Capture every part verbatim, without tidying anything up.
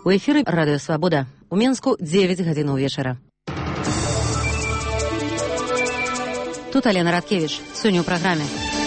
У эфіры радыё Свабода. У Менску дзевяць гадзінаў вечара. Тут Алена Радкевіч. Сёння ў праграме.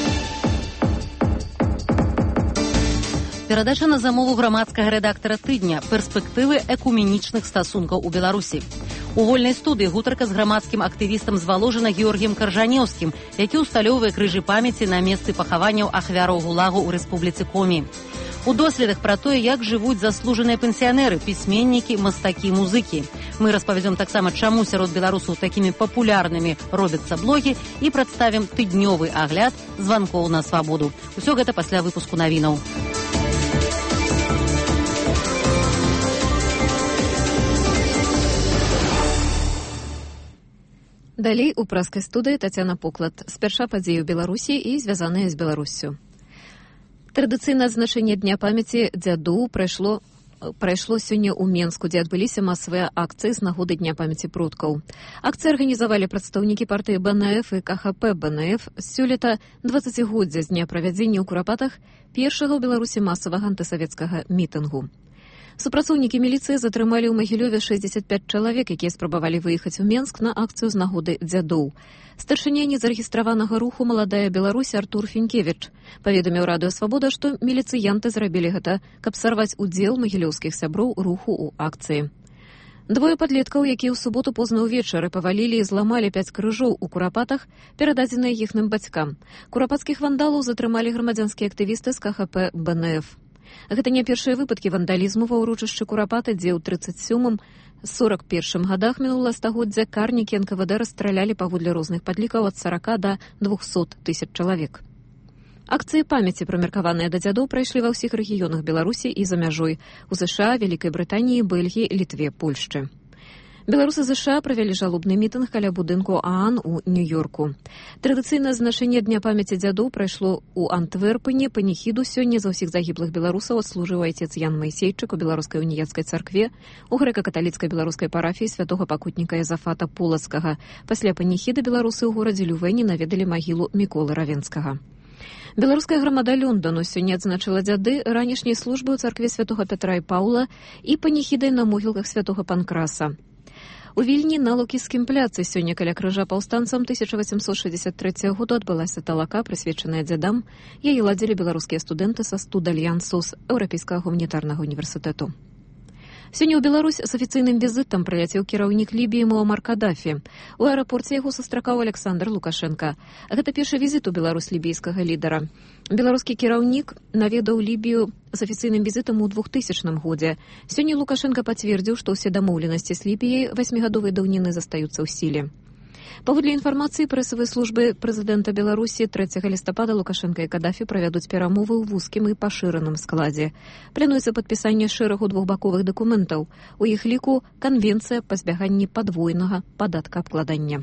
Перадача на замову грамадскага рэдактара тыдня «Перспектывы экуменічных стасункаў у Беларусі». У вольнай студыі гутарка з грамадскім актывістам з Валожына Георгіем Каржанеўскім, які ўсталёўвае крыжы памяці на месцы пахаванняў ахвяраў гулагу ў Рэспубліцы Комі. У доследах пра тое, як жывуць заслужаныя пенсіянеры, пісьменнікі, мастакі, музыкі. Мы распавядзём таксама, чаму сярод беларусаў такімі папулярнымі робяцца блогі і прадставім тыднёвы агляд званкоў на свабоду. Усё гэта пасля выпуску навінаў. Далей у праскай студыі Тацяна Поклад. Спярша падзеі ў Беларусі і звязаныя з Беларуссю. Традыцыйнае значэнне Дня памяці дзяду прайшло, прайшло сёння ў Менску, дзе адбыліся масавыя акцыі з нагоды Дня памяці продкаў. Акцыі арганізавалі прадстаўнікі партыі бэ эн эф і ка ха пэ бэ эн эф. Сёлета дваццацігоддзя з дня правядзення ў Курапатах першага ў Беларусі масавага антысавецкага мітынгу. Супрацоўнікі міліцыі затрымалі ў Магілёве шэсцьдзесят пяць чалавек, якія спрабавалі выехаць у Менск на акцыю з нагоды дзядоў. Старшыня незарэгістраванага руху «Маладая Беларусь» Артур Фінкевіч паведаміў радыё «Свабода», што міліцыянты зрабілі гэта, каб сарваць удзел магілёўскіх сяброў руху ў акцыі. Двое падлеткаў, якія ў суботу позна ўвечары павалілі і зламалі пяць крыжоў у Курапатах, перададзеныя іхным бацькам. Курапацкіх вандалаў затрымалі грамадзянскія актывісты з ка ха пэ бэ эн эф. Гэта не першыя выпадкі вандалізму ва ўрочышчы Курапаты, дзе ў трыццаць сёмым сорак першым гадах мінулага стагоддзя карнікі эн ка вэ дэ расстралялі паводле розных падлікаў ад сарака да двухсот тысяч чалавек. Акцыі памяці, прымеркаваныя да дзядоў, прайшлі ва ўсіх рэгіёнах Беларусі і за мяжой у зэ ша, Вялікай Брытаніі, Бельгіі, Літве, Польшчы. Беларусы зэ ша правялі жалобны мітынг каля будынку ААН у Нью-Йорку. Традыцыйнае значэнне Дня памяці дзядоў прайшло ў Антверпене. Паніхіду сёння за ўсіх загіблых беларусаў адслужыў айцец Ян Майсейчык у беларускай уніяцкай царкве, у грэка-каталіцкай беларускай парафіі святога пакутніка Язафата Полацкага. Пасля паніхіды беларусы ў горадзе Лювэні наведалі магілу Міколы Равенскага. Беларуская грамада Лёндану сёння адзначыла дзяды ранішняй службы ў царкве святога Пятра і Паўла і паніхідай на могілках святога Панкраса. У Вільні на Лукіскім пляцы сёння каля крыжа паўстанцам тысяча васямсот шэсцьдзесят трэцяга году адбылася талака, прысвечаная дзядам. Яе ладзілі беларускія студэнты са студальянсу з Еўрапейскага гуманітарнага універсітэту. Сёння ў Беларусь з афіцыйным візітам прыляцеў кіраўнік Лібіі Муамар Кадафі. У аэрапорце яго сустракаў Александр Лукашенка. Гэта першы візіт у Беларусь лібійскага лідара. Беларускі кіраўнік наведаў Лібію з афіцыйным візітам у двухтысячным годзе. Сёння Лукашенка пацвердзіў, што ўсе дамоўленасці з Лібіяй васьмігадовай даўніны застаюцца ў сіле. Паводле інфармацыі прэсавай службы прэзідэнта Беларусі трэцяга лістапада Лукашенка і Кадафі правядуць перамовы ў вузкім і пашыраным складзе. Плануецца падпісанне шэрагу двухбаковых дакументаў. У іх ліку канвенцыя па збяганні падвойнага падаткаабкладання.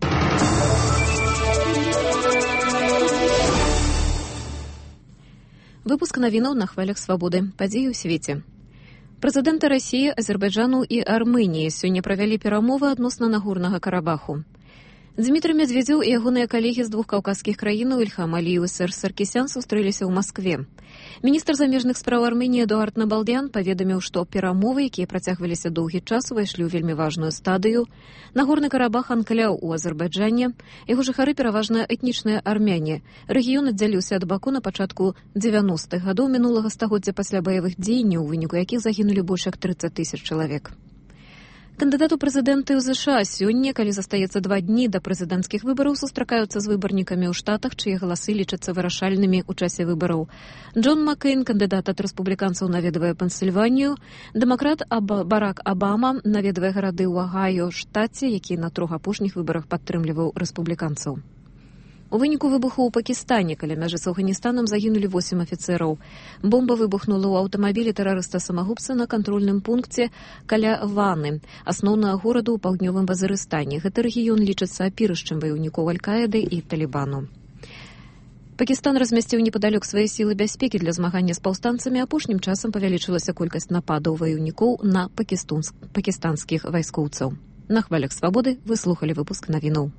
Выпуск навінаў на хвалях свабоды. Падзеі ў свеце. Прэзідэнты Расіі, Азербайджану і Арменіі сёння правялі перамовы адносна Нагорнага Карабаху. Дмітрый Медведзеў і ягоныя калегі з двух каўказскіх краінаў Ільхам Аліеў і Серж Саркісян сустрэліся ў Маскве. Міністр замежных спраў Арменіі Эдуард Набалдян паведаміў, што перамовы, якія працягваліся доўгі час, увайшлі ў вельмі важную стадыю. Нагорны Карабах анкляў у Азербайджане. Яго жыхары пераважна этнічныя армяне. Рэгіён аддзяліўся ад Баку на пачатку дзевяностых гадоў мінулага стагоддзя пасля баявых дзеянняў, у выніку якіх загінулі больш як трыццаць тысяч чалавек. Кандыдат у прэзідэнты ў зэ ша сёння, калі застаецца два дні да прэзідэнцкіх выбараў, сустракаюцца з выбарнікамі ў штатах, чые галасы лічацца вырашальнымі ў часе выбараў. Джон Маккейн, кандыдат ад рэспубліканцаў, наведвае Пенсільванію. Дэмакрат Барак Абама наведвае гарады ў Агайо, штаце, які на трох апошніх выбарах падтрымліваў рэспубліканцаў. У выніку выбуху ў Пакістане каля мяжы з Афганістанам загінулі восем афіцэраў. Бомба выбухнула ў аўтамабілі тэрарыста-самагубца на кантрольным пункце каля Ваны, асноўнага гораду ў паўднёвым Вазырыстане. Гэты рэгіён лічыцца апірышчам ваяўнікоў Аль-Каіды і Талібану. Пакістан размясціў непадалёк свае сілы бяспекі для змагання з паўстанцамі. Апошнім часам павялічылася колькасць нападаў ваяўнікоў на пакістанскіх вайскоўцаў. На хвалях свабоды вы слухалі выпуск навінаў.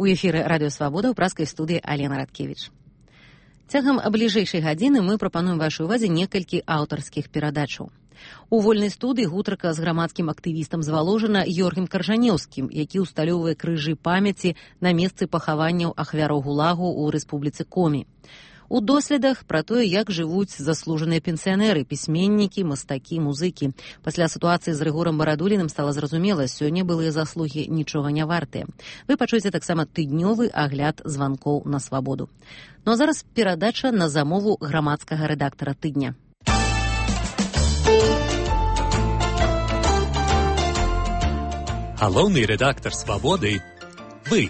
У эфіры радыёвабода ў праскай студыі Алена Радкевіч. Цягам бліжэйшай гадзіны мы прапануем вашай увазе некалькі аўтарскіх перадачаў. У вольнай студыі гутарка з грамадскім актывістам з Валожына Георгім Каржанеўскім, які ўсталёўвае крыжы памяці на месцы пахаванняў ахвяраў гулагу ў рэспубліцы Комі. У доследах пра тое, як жывуць заслужаныя пенсіянеры, пісьменнікі, мастакі, музыкі. Пасля сітуацыі з Рыгорам Барадуліным стала зразумела, сёння былыя заслугі нічога не вартыя. Вы пачуеце таксама тыднёвы агляд званкоў на свабоду. Ну а зараз перадача на замову грамадскага рэдактара тыдня. Галоўны рэдактар свабоды – вы.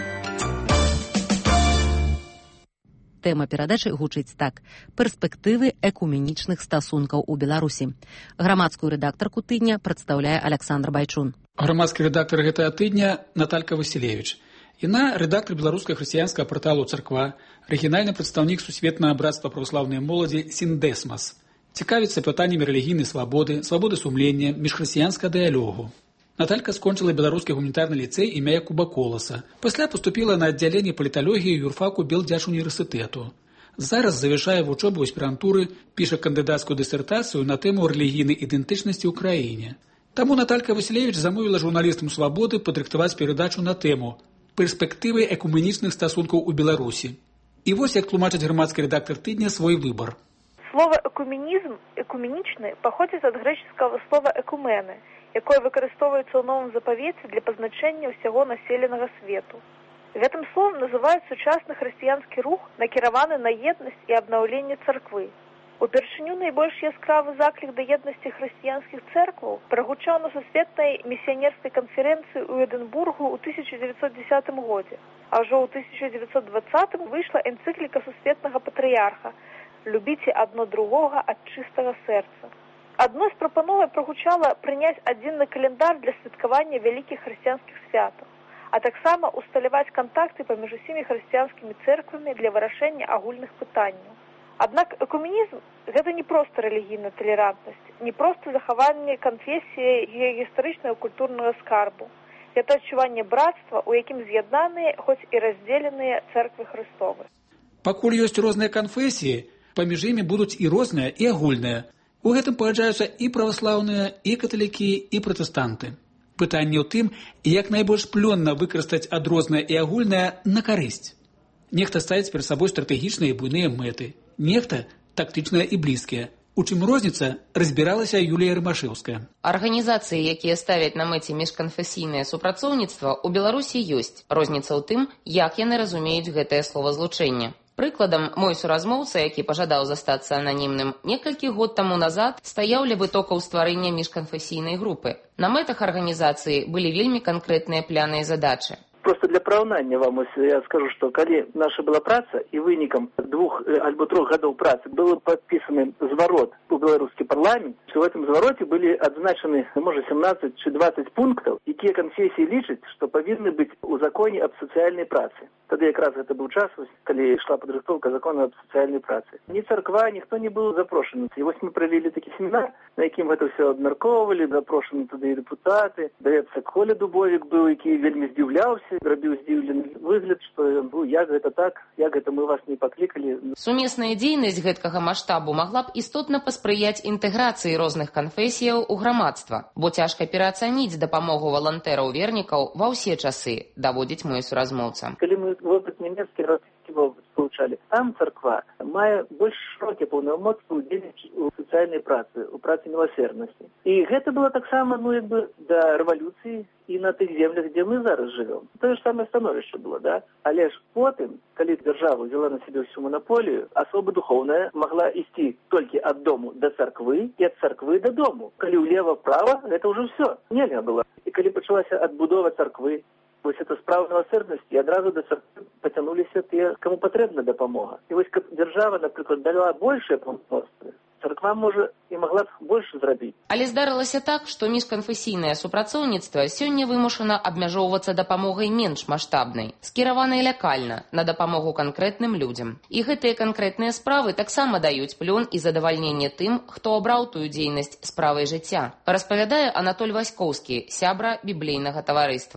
Тэма перадачы гучыць так: перспектывы экуменічных стасункаў у Беларусі. Грамадскую рэдактарку тыдня прадстаўляе Александр Байчун. Грамадскі рэдактар гэтага тыдня Наталька Васілевіч. Яна рэдактар беларускага хрысціянскага парталу «Царква», рэгіянальны прадстаўнік сусветнага братства праваслаўнай моладзі «Сіндесмас». Цікавіцца пытаннямі рэлігійнай свабоды, свабоды сумлення, міжхрысціянскага дыялогу. Наталька скончыла беларускі гуманітарны ліцэй імя Якуба Коласа. Пасля паступіла на аддзяленне паліталогіі юрфаку Белдзяжуніверсітэту. Зараз завяршае вучобу ў аспірантуры, піша кандыдацкую дысертацыю на тэму рэлігійнай ідэнтычнасці ў краіне. Таму Наталька Васілевіч замовіла журналістам свабоды падрыхтаваць перадачу на тэму «Перспектывы экуменічных стасункаў у Беларусі». І вось як тлумачыць грамадскі рэдактар тыдня свой выбар. Слово экуменізм, экуменічны, паходзіць ад грэчаскага слова экумены, якое выкарыстоўваецца ў новым запавеце для пазначэння ўсяго населенага свету. Гэтым словам называюць сучасны хрысціянскі рух, накіраваны на еднасць і абнаўленне царквы. Упершыню найбольш яскравы заклік да еднасці хрысціянскіх цэркваў прагучаў на сусветнай місіянерскай канферэнцыі ў Эдынбургу ў тысяча дзевяцьсот дзесятым годзе, а ўжо ў тысяча дзевяцьсот дваццатым выйшла энцыкліка сусветнага патрыярха «Любіце адно другога ад чыстага сэрца». Адной з прапановай прагучала прыняць адзінны календар для святкавання вялікіх хрысціянскіх святаў, а таксама усталяваць кантакты паміж усімі хрысціянскімі цэрквамі для вырашэння агульных пытанняў. Аднак экуменізм – гэта не проста рэлігійная талерантнасць, не проста захаванне канфесіі гістарычнага культурнага скарбу. Гэта адчуванне братства, у якім з'яднаныя, хоць і раздзеленыя цэрквы Хрыстовы. Пакуль ёсць розныя канфесіі, паміж імі будуць і розныя, і агульныя. У гэтым пагаджаюцца і праваслаўныя, і каталікі, і пратэстанты. Пытанне ў тым, як найбольш плённа выкарыстаць адрознае і агульнае на карысць. Нехта ставіць перад сабой стратэгічныя і буйныя мэты, нехта тактычныя і блізкія. У чым розніца, разбіралася Юлія Рымашэўская. Арганізацыі, якія ставяць на мэце міжканфесійнае супрацоўніцтва, у Беларусі ёсць. Розніца ў тым, як яны разумеюць гэтае словазлучэнне. Прыкладам, мой суразмоўца, які пажадаў застацца ананімным, некалькі год таму назад стаяў ля вытокаў стварэння міжканфесійнай групы. На мэтах арганізацыі былі вельмі канкрэтныя пляны і задачы. Просто для параўнання вам я скажу, што калі наша была праца і вынікам двух альбо трох гадоў працы было падпісаны зварот у беларускі парламент, што ў гэтым звароце былі адзначаны, можа, семнадцаць ці дваццаць пунктаў, якія канфесіі лічаць, што павінны быць у законе аб сацыяльнай працы. Тады якраз гэта быў час, калі ішла падрыхтоўка закона аб сацыяльнай працы. Ні царква, ніхто не быў запрошаны. І вось мы правялі такі семінар, на якім гэта ўсё абмяркоўвалі, запрошаны туды і дэпутаты. Даецца, Коля Дубовік быў, які вельмі здзіўляўся, рабіў здзіўлены выгляд, што ну, як гэта так, як гэта мы вас не паклікалі. Сумесная дзейнасць гэткага маштабу магла б істотна паспрыяць інтэграцыі розных канфесіяў у грамадства, бо цяжка пераацаніць дапамогу валантэраў-вернікаў ва ўсе часы, даводзіць мой суразмоўца. Калі мы вопыт нямецкі, расійскі вопыт получалі, там царква мае больш шырокія паўнамоцтвы ўдзельнічаць у сацыяльнай працы, у працы міласерднасці. І гэта было таксама, ну, як бы, да рэвалюцыі і на тых землях, дзе мы зараз жывём. Тое ж самае становішча было, да? Але ж потым, калі дзяржава взяла на сябе ўсю манаполію, асоба духоўная магла ісці толькі ад дому да царквы і ад царквы да дому. Калі ўлева-права, гэта ўжо ўсё. Нельга было. І калі пачалася адбудова царквы, вось это справа міласерднасці, і адразу да царквы пацянуліся тыя, каму патрэбна дапамога. І вось каб дзяржава, напрыклад, дала большыя паўнамоцтвы, царква, можа, і магла б больш зрабіць. Але здарылася так, што міжканфесійнае супрацоўніцтва сёння вымушана абмяжоўвацца дапамогай менш маштабнай, скіраванай лякальна, на дапамогу канкрэтным людзям. І гэтыя канкрэтныя справы таксама даюць плён і задавальненне тым, хто абраў тую дзейнасць справай жыцця, распавядае Анатоль Васькоўскі, сябра біблейнага таварыства.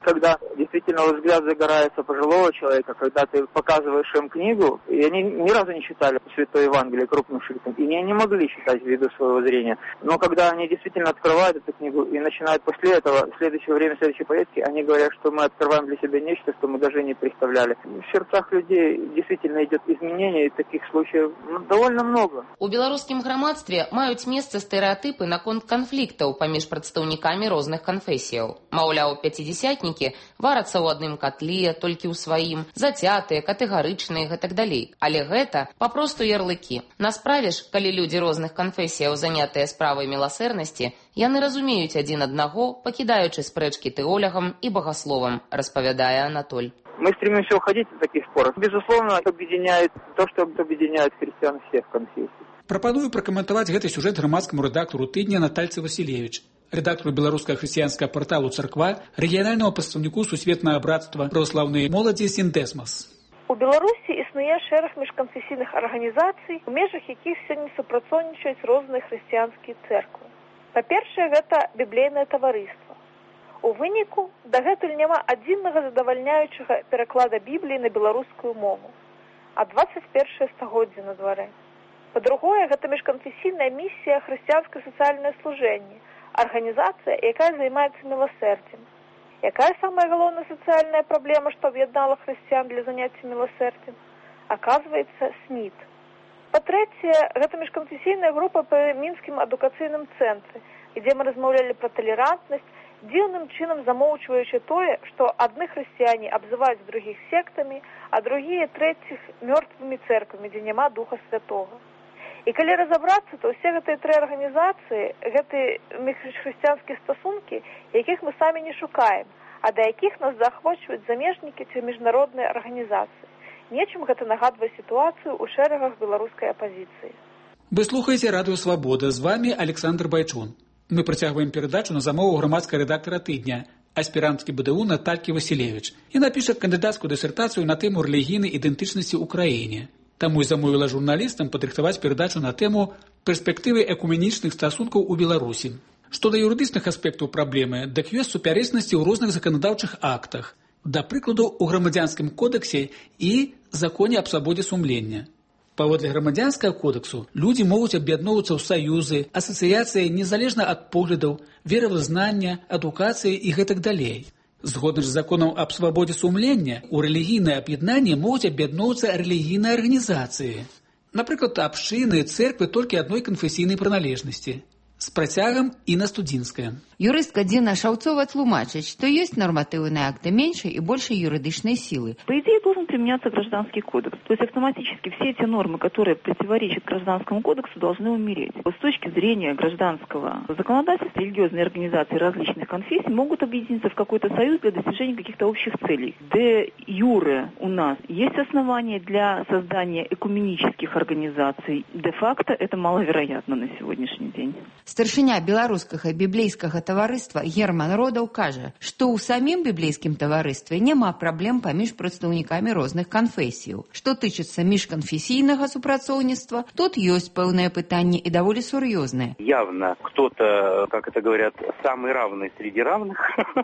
Когда действительно взгляд загорается пожилого человека, когда ты показываешь им книгу, и они ни разу не читали Святое Евангелие крупным шрифтом, и не, не могли читать ввиду своего зрения. Но когда они действительно открывают эту книгу и начинают после этого, в следующее время, в следующей поездке, они говорят, что мы открываем для себя нечто, что мы даже не представляли. В сердцах людей действительно идет изменение, и таких случаев ну, довольно много. У беларускім грамадстве маюць месца стэрэатыпы наконт канфліктаў паміж прадстаўнікамі розных канфесіяў. Маўляў, пяцідзясятнікі варацца ў адным катле, толькі ў сваім, зацятыя, катэгарычныя і гэтак далей. Але гэта папросту ярлыкі. На справе ж, калі людзі розных канфесіяў занятыя справай міласэрнасці, яны разумеюць адзін аднаго, пакідаючы спрэчкі тэолягам і багасловам, распавядае Анатоль. Мы стремимся уходить от таких споров. Безусловно, объединяет то, что объединяет христиан всех конфессий. Прапаную пракаментаваць гэты сюжэт грамадскаму рэдактару тыдня Натальцы Васілевіч, рэдактару беларускага хрысціянскага парталу «Царква», рэгіянальнаму прадстаўніку сусветнага брацтва праваслаўнай моладзі «Сіндесмас». У Беларусі існуе шэраг міжканфесійных арганізацый, у межах якіх сёння супрацоўнічаюць розныя хрысціянскія цэрквы. Па-першае, гэта біблейнае таварыства. У выніку дагэтуль няма адзінага задавальняючага пераклада Бібліі на беларускую мову, а дваццаць першае стагоддзе на дварэ. Па-другое, гэта міжканфесійная місія хрысціянскае сацыяльнае служэнне, арганізацыя, якая займаецца міласэрдзем. Якая самая галоўная сацыяльная праблема, што аб'яднала хрысціян для заняцця міласэрдзем? Аказваецца, СМІТ. Па-трэцяе, гэта міжканфесійная група па мінскім адукацыйным цэнтры, дзе мы размаўлялі пра талерантнасць, дзіўным чынам замоўчваючы тое, што адны хрысціяне абзываюць другіх сектамі, а другія трэціх мёртвымі цэрквамі, дзе няма Духа Святога. І калі разабрацца, то ўсе гэтыя тры арганізацыі, гэтыя міжхрысціянскія стасункі, якіх мы самі не шукаем, а да якіх нас заахвочваюць замежнікі ці міжнародныя арганізацыі. Нечым гэта нагадвае сітуацыю ў шэрагах беларускай апазіцыі. Вы слухаеце радыё «Свабода». З вами Александр Байчун. Мы працягваем перадачу на замову грамадскага рэдактара тыдня, аспіранткі БДУ Наталькі Васілевіч, і напіша кандыдацкую дысертацыю на тэму рэлігійнай ідэнтычнасці ў краіне. Таму і замовіла журналістам падрыхтаваць перадачу на тэму перспектывы экуменічных стасункаў у Беларусі. Што да юрыдычных аспектаў праблемы, дык ёсць супярэчнасці ў розных заканадаўчых актах, да прыкладу, у грамадзянскім кодексе і законе аб свабодзе сумлення. Паводле грамадзянскага кодексу людзі могуць аб'ядноўвацца ў саюзы, асацыяцыі незалежна ад поглядаў, веравызнання, адукацыі і гэтак далей. Згодна з законам аб свабодзе сумлення, у рэлігійнае аб'яднанне могуць аб'ядноўвацца рэлігійныя арганізацыі. Напрыклад, абшчыны, цэрквы толькі адной канфесійнай прыналежнасці. З працягам і на студзінская. Юрыстка Дина Шаўцова тлумачыць, што ёсць нормативные акты меньшей и большей юридичной силы. По идее, должен применяться гражданский кодекс. То есть автоматически все эти нормы, которые противоречат гражданскому кодексу, должны умереть. С точки зрения гражданского законодательства, религиозные организации различных конфессий могут объединиться в какой-то союз для достижения каких-то общих целей. Де юре у нас есть основания для создания экуменических организаций. Де-факто это маловероятно на сегодняшний день. Старшыня беларускага біблейскага таварыства Герман Родаў кажа, што ў самім біблейскім таварыстве няма праблем паміж прадстаўнікамі розных канфесіяў. Што тычыцца міжканфесійнага супрацоўніцтва, тут ёсць пэўныя пытанні і даволі сур'ёзныя. Явно кто-то, как это говорят, самый равный среди равных,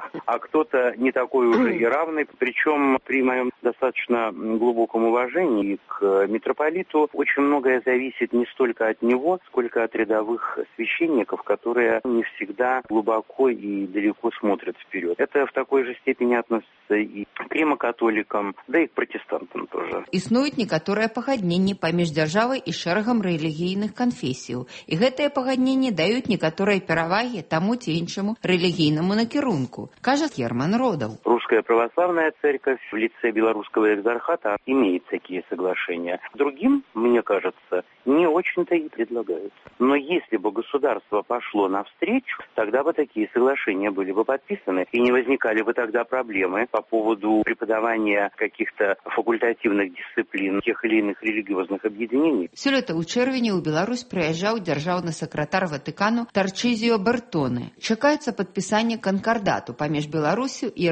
а кто-то не такой уже и равный. Причем при моем достаточно глубоком уважении к митрополиту очень многое зависит не столько от него, сколько от рядовых священников, которые не всегда глубоко и далеко смотрят вперед. Это в такой же степени относится и к римо-католикам, да и к протестантам тоже. Існуюць некаторыя пагадненні паміж дзяржавай і шэрагам рэлігійных канфесіяў. І гэтыя пагадненні даюць некаторыя перавагі таму ці іншаму рэлігійнаму накірунку, кажа Герман Родаў. Русская православная церковь в лице белорусского экзархата имеет такие соглашения. Другим, мне кажется, не очень-то и предлагают. Но если бы государство пошло навстречу, тогда бы такие соглашения были бы подписаны, и не возникали бы тогда проблемы по поводу преподавания каких-то факультативных дисциплин тех или иных религиозных объединений. Сёлета ў чэрвені ў Беларусь прыязджаў дзяржаўны сакратар Ватыкану Тарчызіо Бертоне. Чакаецца падпісанне канкардату паміж Беларусю і рыма-каталіцкай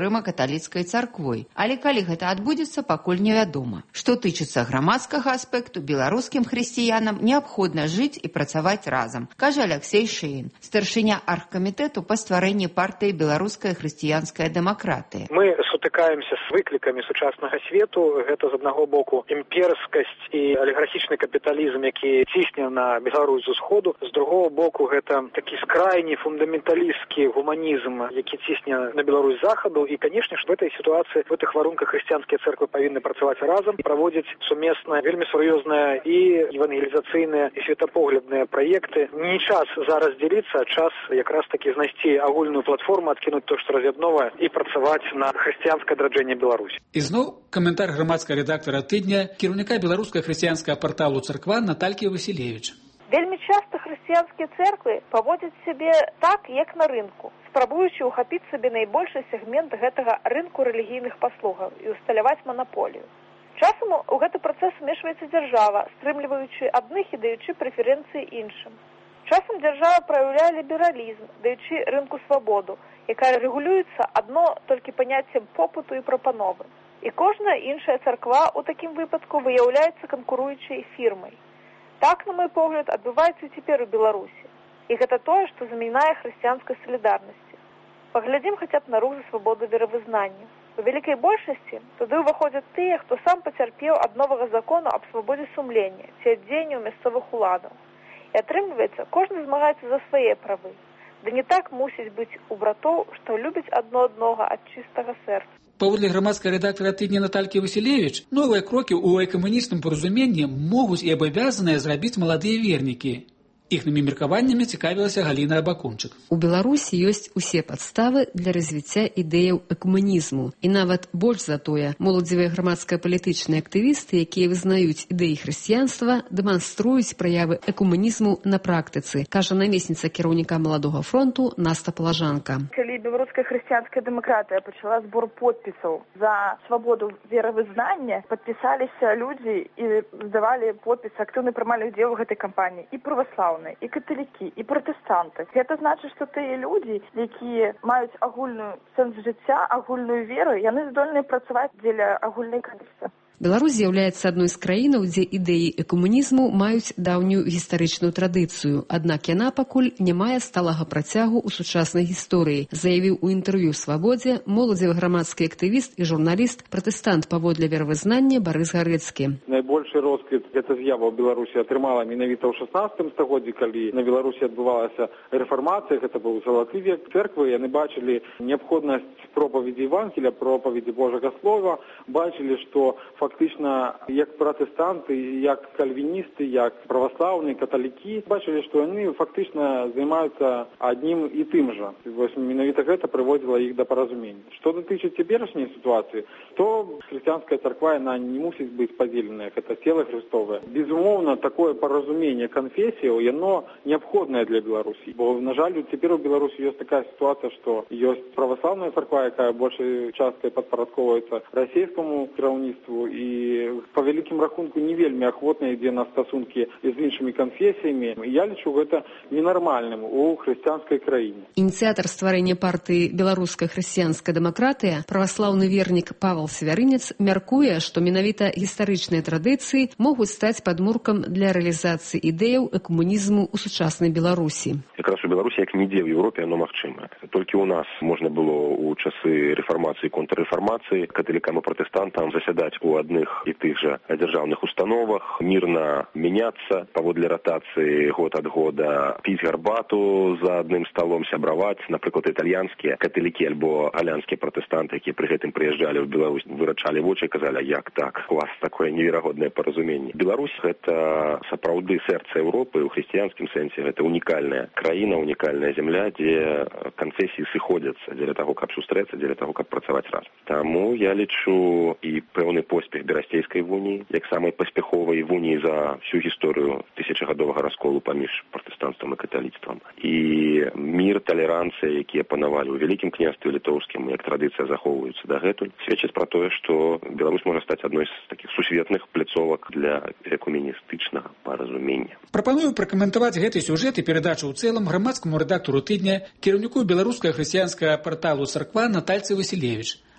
каталіцкай царквой. Але калі гэта адбудзецца, пакуль невядома. Што тычыцца грамадскага аспекту, беларускім хрысціянам неабходна жыць і працаваць разам, кажа Алексей Шеін, старшыня аргкамітэту па стварэнні партыі «Беларуская хрысціянская дэмакратыя». Мы сутыкаемся з выклікамі сучаснага свету. Гэта з аднаго боку імперскасць і алігархічны капіталізм, які цісне на Беларусь з усходу. З другого боку гэта такі скрайні фундаменталістскі гуманізм, які цісне на Беларусь з захаду. І, канешне ж, в этой ситуации, в этих варунках хрысціянскія церквы павінны працаваць разам і праводзіць сумесна вельмі сур'ёзныя і евангелізацыйныя і светапоглядныя праекты. Не час зараз дзеліцца, а час якраз таки знайсці агульную платформу, адкінуць то, што раз'ядновае, і працаваць на хрысціянскае адраджэнне Беларусі. І зноў каментар грамадскага рэдактара тыдня, кіраўніка беларускага хрысціянскага парталу «Царква» Наталькі Васілевіч. Вельмі часта хрысціянскія церквы паводзяць сябе так, як на рынку, спрабуючы ўхапіць сабе найбольшы сегмент гэтага рынку рэлігійных паслугаў і усталяваць манаполію. Часам у гэты працэс умешваецца дзяржава, стрымліваючы адных і даючы прэферэнцыі іншым. Часам дзяржава праяўляе лібералізм, даючы рынку свабоду, якая рэгулюецца адно толькі паняццем попыту і прапановы. І кожная іншая царква ў такім выпадку выяўляецца канкуруючай фірмай. Так, на мой погляд, адбываецца цяпер у Беларусі. І гэта тое, што замінае хрысціянскай салідарнасці. Паглядзім хаця б на рух за свабоду веравызнання. У вялікай большасці туды ўваходзяць тыя, хто сам пацярпеў ад новага закону аб свабодзе сумлення ці ад дзеянняў мясцовых уладаў. І атрымліваецца, кожны змагаецца за свае правы. Да не так мусіць быць у братоў, што любяць адно аднога ад чыстага сэрца. Паводле грамадскага рэдактара тыдня Наталькі Васілевіч, новыя крокі ў экамунічным паразуменні могуць і абавязаныя зрабіць маладыя вернікі. Іхнымі меркаваннямі цікавілася Галіна Абакунчык. У Беларусі ёсць усе падставы для развіцця ідэяў экуманізму. І нават больш за тое, моладзевыя грамадска-палітычныя актывісты, якія вызнаюць ідэі хрысціянства, дэманструюць праявы экуманізму на практыцы, кажа намесніца кіраўніка Маладога фронту Наста Палажанка. Калі беларуская хрысціянская дэмакратыя пачала збор подпісаў за свабоду веравызнання, падпісаліся людзі і здавалі подпісы, актыўна прымалі ўдзел у гэтай кампаніі і праваслаўныя, і каталікі, і пратэстанты. Гэта значыць, што тыя людзі, якія маюць агульную сэнс жыцця, агульную веру, яны здольныя працаваць дзеля агульнай карысці. Беларусь з'яўляецца адной з краінаў, дзе ідэі экуманізму маюць даўнюю гістарычную традыцыю, аднак яна пакуль не мае сталага працягу ў сучаснай гісторыі, заявіў у інтэрв'ю «Свабодзе» моладзевы грамадскі актывіст і журналіст, пратэстант паводле веравызнання Барыс Гарэцкі. Найбольшы росквіт гэта з'ява ў Беларусі атрымала менавіта ў шаснаццатым стагоддзі, калі на Беларусі адбывалася рэфармацыя, гэта быў залаты век. Церквы яны бачылі неабходнасць пропаведзі Евангелія, пропаведзі Божага Слова, бачылі, што фактычна як пратэстанты, як кальвіністы, як праваслаўныя, каталікі бачылі, што яны фактычна займаюцца аднім і тым жа. Вось менавіта гэта прыводзіла іх да паразумення. Што датычыць цяперашняй сітуацыі, то хрысціянская царква яна не мусіць быць падзеленая, гэта цела Христовае. Безумоўна, такое паразуменне канфесіяў, яно неабходнае для Беларусі. Бо, на жаль, цяпер у Беларусі ёсць такая сітуацыя, што ёсць праваслаўная царква, якая большай часткай падпарадковваецца расійскаму кіраўніцтву, і по вялікім рахунку не вельмі ахвотна ідзе на стасункі з іншымі канфесіямі. Я лічу гэта ненармальным у хрысціянскай краіне. Ініцыятар стварэння партыі «Беларуская хрысціянская дэмакратыя», праваслаўны вернік Павел Свярынец мяркуе, што менавіта гістарычныя традыцыі могуць стаць падмуркам для рэалізацыі ідэяў экуманізму ў сучаснай Беларусі. Якраз у Беларусі як нідзе ў Еўропе оно магчыма. Толькі ў нас можна было ў часы рэфармацыі, контррэфармацыі каталікам і пратэстантам засядаць у адных і тых жа дзяржаўных установах, мірна мяняцца паводле ратацыі год ад года, піць гарбату за адным сталом, сябраваць. Напрыклад, італьянскія каталікі альбо галянскія пратэстанты, якія пры гэтым прыязджалі ў Беларусь, вырачалі вочы і казалі, як так, у вас такое неверагоднае паразуменне. Беларусь — гэта сапраўды сэрца Еўропы, у хрысціянскім сэнсе гэта унікальная краіна, унікальная зямля, дзе канфесіі сыходзяцца дзеля таго, каб сустрэцца, дзеля таго, каб працаваць разам. Таму я лічу і пэўны поспех берасцейскай вуніі, як самай паспяховай вуніі за всю гісторыю тысячагадовага расколу паміж пратэстанцтвам і каталіцтвам. І мір, талеранцыя, якія панавалі ў вялікім княстве літоўскім, як традыцыя захоўваюцца дагэтуль, сведчыць пра тое, што Беларусь можа стаць адной з такіх сусветных пляцовак для экуменістычнага паразумення. Прапаную пракаментаваць гэты сюжэт і перадачу ў цэлым грамадскаму рэдактару тыдня, кіраўніку беларускага хрысціянскага парталу «Царква» Натальцы Васілевіч.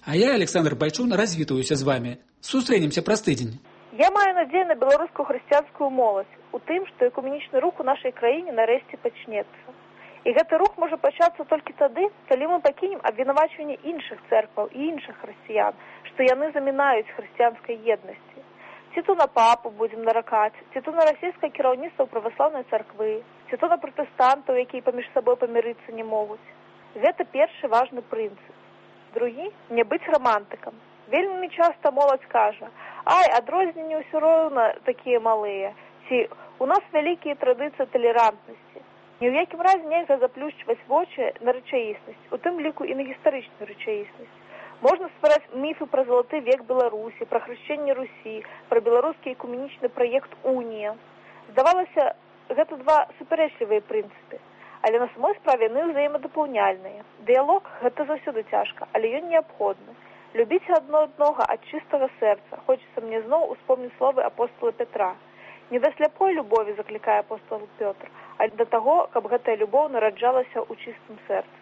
А я, Александр Байчун, развітаюся з вами. Сустрэнемся праз тыдзень. Я маю надзею на беларускую хрысціянскую моладзь у тым, што экуменічны рух у нашай краіне нарэшце пачнецца. І гэты рух можа пачацца толькі тады, калі мы пакінем абвінавачванне іншых цэркваў і іншых хрысціян, што яны замінаюць хрысціянскай еднасці. Ці то на папу будзем наракаць, ці то на расійскае кіраўніцтва праваслаўнай царквы, ці то на пратэстантаў, якія паміж сабой памірыцца не могуць. Гэта першы важны прынцып. Другі – не быць рамантыкам. Вельмі часта моладзь кажа: «Ай, адрозненні ўсё роўна такія малыя», ці «У нас вялікія традыцыі талерантнасці». Ні ў якім разе нельга заплюшчваць вочы на рэчаіснасць, у тым ліку і на гістарычную рэчаіснасць. Можна ствараць міфы пра залаты век Беларусі, пра хрышчэнне Русі, пра беларускі экуменічны праект «Унія». Здавалася, гэта два супярэчлівыя прынцыпы. Але на самой справе яны ўзаемадапаўняльныя. Дыялог – гэта заўсёды цяжка, але ён неабходны. Любіце адно аднога ад чыстага сэрца. Хочацца мне зноў успомніць словы апостола Петра. Не да сляпой любові заклікае апостол Пётр, а да таго, каб гэтая любоў нараджалася ў чыстым сэрцы.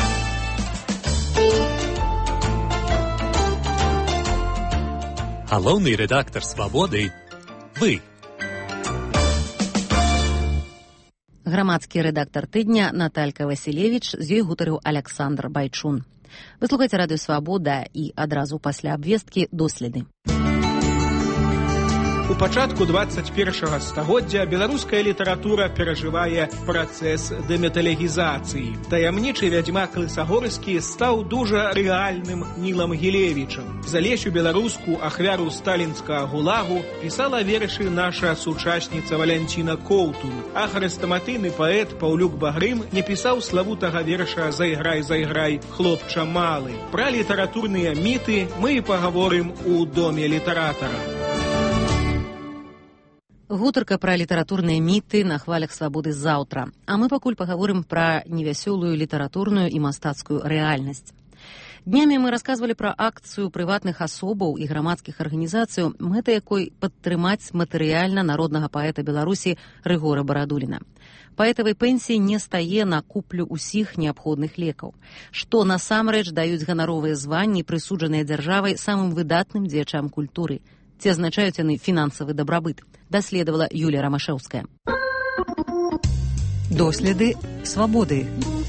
Галоўны рэдактар «Свабоды» – вы. Грамадскі рэдактар тыдня Наталька Васілевіч, з ёй гутарыў Александр Байчун. Вы слухаеце радыё «Свабода» і адразу пасля абвесткі доследы. У пачатку дваццаць першага стагоддзя беларуская літаратура перажывае працэс дэміталегізацыі. Таямнічы вядзьмак Лысагорскі стаў дужа рэальным Нілам Гілевічам. Залесю беларуску, ахвяру сталінскага гулагу, пісала вершы наша сучасніца Валянціна Коўтун, а хрэстаматыйны паэт Паўлюк Багрым не пісаў славутага верша «Зайграй, зайграй, хлопча малы». Пра літаратурныя міты мы і пагаворым у доме літаратара. Гутарка пра літаратурныя міты на хвалях свабоды заўтра. А мы пакуль пагаворым пра невясёлую літаратурную і мастацкую рэальнасць. Днямі мы расказвалі пра акцыю прыватных асобаў і грамадскіх арганізацый, мэта якой падтрымаць матэрыяльна народнага паэта Беларусі Рыгора Барадуліна. Паэтавай пенсіі не стае на куплю ўсіх неабходных лекаў, што насамрэч даюць ганаровыя званні, прысуджаныя дзяржавай самым выдатным дзеячам культуры. Ці азначаюць яны фінансавы дабрабыт, даследавала Юлія Рамашэўская. Доследы свабоды.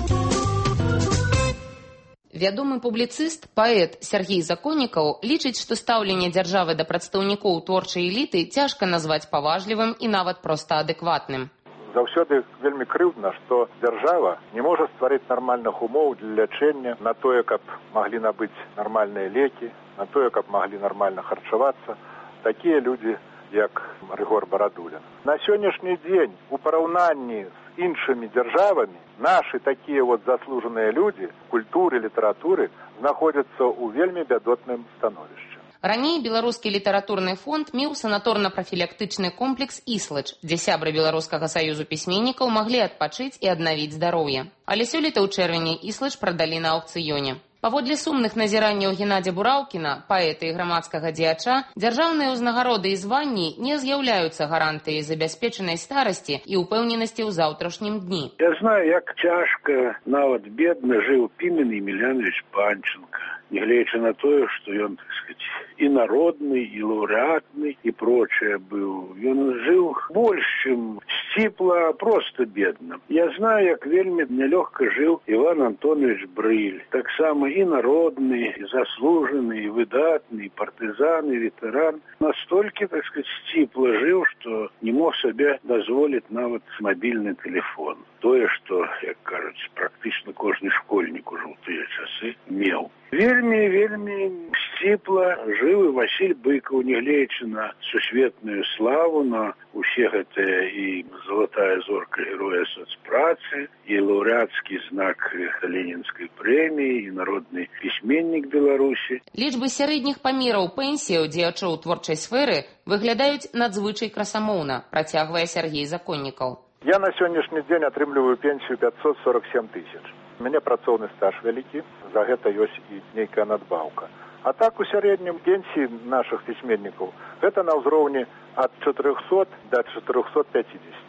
Вядомы публіцыст, паэт Сяргей Законнікаў лічыць, што стаўленне дзяржавы да прадстаўнікоў творчай эліты цяжка назваць паважлівым і нават проста адэкватным. Заўсёды вельмі крыўдна, што дзяржава не можа стварыць нармальных умоў для лячэння на тое, каб маглі набыць нармальныя лекі, на тое, каб маглі нармальна харчавацца такія людзі, як Рыгор Барадулін. На сённяшні дзень у параўнанні з іншымі дзяржавамі нашы такія вот заслужаныя людзі культуры, літаратуры знаходзяцца ў вельмі бядотным становішчы. Раней беларускі літаратурны фонд меў санаторна-прафілактычны комплекс «Іслач», дзе сябры Беларускага саюзу пісьменнікаў маглі адпачыць і аднавіць здароўе. Але сёлета ў чэрвені «Іслач» прадалі на аўкцыёне. Паводле сумных назіранняў Геннадзя Бураўкіна, паэта і грамадскага дзеяча, дзяржаўныя ўзнагароды і званні не з'яўляюцца гарантыяй забяспечанай старасці і ўпэўненасці ў заўтрашнім дні. Я знаю, як цяжка, нават бедна жыў Пімен Емельянович Панченко, нягледзячы на тое, што ён, так сказать, і народны, і лаўрэатны, і прочее быў. Ён жыў больш, чым сціпла, проста бедна. Я знаю, як вельмі нялёгка жыў Іван Антонович Брыль. Таксама і народны, і заслужаны, і выдатны, і партызан, і ветэран. Настолькі, так сказать, сціпла жыў, што не мог сабе дазволіць нават мабільны тэлефон. Тое, што, як кажуць, практычна кожны школьнік ужо ў тыя часы меў. Вельмі, вельмі сціпла жыў і Васіль Быкаў, нягледзячы на сусветную славу, на усе гэтыя і залатая зорка героя сацпрацы, і лаўрэацкі знак Ленінскай прэміі, і народны пісьменнік Беларусі. Лічбы сярэдніх памераў пенсіяў дзеячоў творчай сферы выглядаюць надзвычай красамоўна, працягвае Сяргей Законнікаў. Я на сённяшні дзень атрымліваю пенсію пятьсот сорок семь тысяч. У мяне працоўны стаж вялікі, за гэта ёсць і нейкая надбаўка. А так у сярэднім пенсіі нашых пісьменнікаў гэта на ўзроўні ад чатырохсот да чатырохсот пяцідзесяти.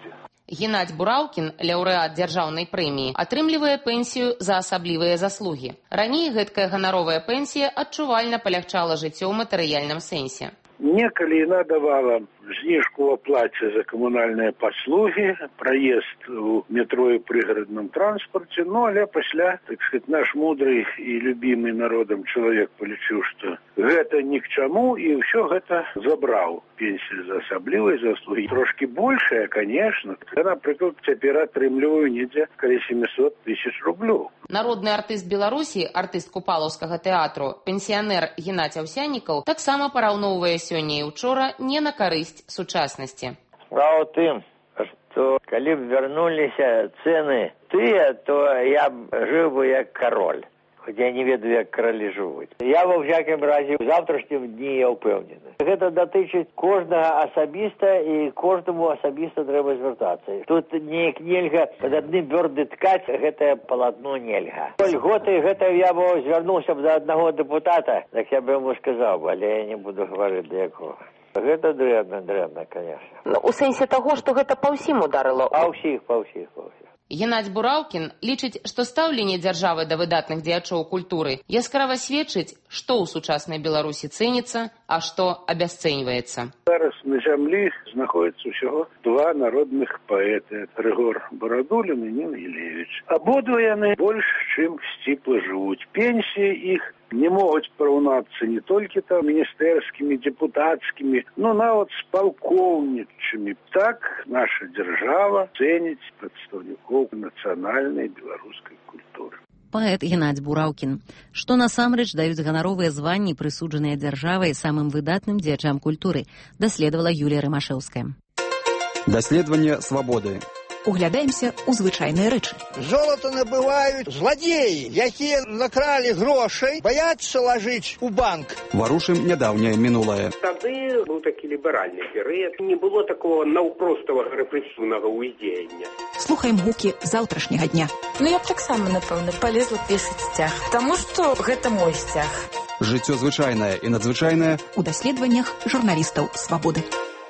Геннадзь Бураўкін, лаўрэат дзяржаўнай прэміі, атрымлівае пенсію за асаблівыя заслугі. Раней гэткая ганаровая пенсія адчувальна палягчала жыццё ў матэрыяльным сэнсе. Некалі яна давала знижку в оплате за коммунальные послуги, проезд у метро и пригородном транспорте, ну, але пасля, так сказать, наш мудрый и любимый народом человек полічыў, что гэта ни к чему, и все гэта забрал. Пенсия за асаблівыя заслуги. Трошки большая, конечно. Я, например, теперь атрымліваю недзе каля семьсот тысяч рублёў. Народны артыст Беларусі, артыст Купалаўскага тэатру, пенсіянер Геннадзь Аўсяннікаў таксама параўноўвае сёння і учора не на карысць сучаснасці. Справа ў тым, што калі б вярнуліся цэны тыя, то я б жыў бы як кароль. Хоць я не ведаю, як каралі жывуць. Я ва ўсякім разе ў заўтрашнім дні я ўпэўнены. Гэта датычыць кожнага асабіста і кожнаму асабіста трэба звяртацца. Тут неяк нельга пад адным бёрды ткаць, гэтае палатно нельга. Льготы гэта я б звярнуўся б да аднаго дэпутата, так я б яму сказаў, але я не буду гаварыць да якога. Гэта дрэнна, дрэнна, конечно. Ну, у сэнсе таго, што гэта па ўсім ударыла? Па ўсіх, па ўсіх, па ўсіх. Геннадзь Бураўкін лічыць, што стаўленне дзяржавы да выдатных дзеячоў культуры яскрава сведчыць, што ў сучаснай Беларусі цэніцца, а што абясцэньваецца. Зараз на зямлі знаходзіцца ўсяго два народных паэты, Рыгор Барадулін і Ніна Гілевіч. Абодва яны больш чым сціпла жывуць. Пенсіі іх не могуць параўнацца не толькі там міністэрскімі, депутатскімі, но нават з палкоўнічымі. Так наша дзяржава цэніць прадстаўнікоў нацыянальнай беларускай культуры. Паэт Геннадзь Бураўкін. Што насамрэч даюць ганаровыя званні, прысуджаныя дзяржавай самым выдатным дзеячам культуры, даследавала Юлія Рымашэўская. Даследаванне свабоды. Углядаемся ў звычайныя рэчы. Золата набываюць зладзеі, якія накралі грошай, баяцца лажыць у банк. Варушым нядаўняе мінулае. Тады быў такі ліберальны перыяд. Не было такого наўпроставага рэпрэсіўнага ўздзеяння. Слухаем гукі заўтрашняга дня. Ну я б таксама, напэўна, палезла пешаць сцяг, таму што гэта мой сцяг. Жыццё звычайнае і надзвычайнае у даследаваннях журналістаў свабоды.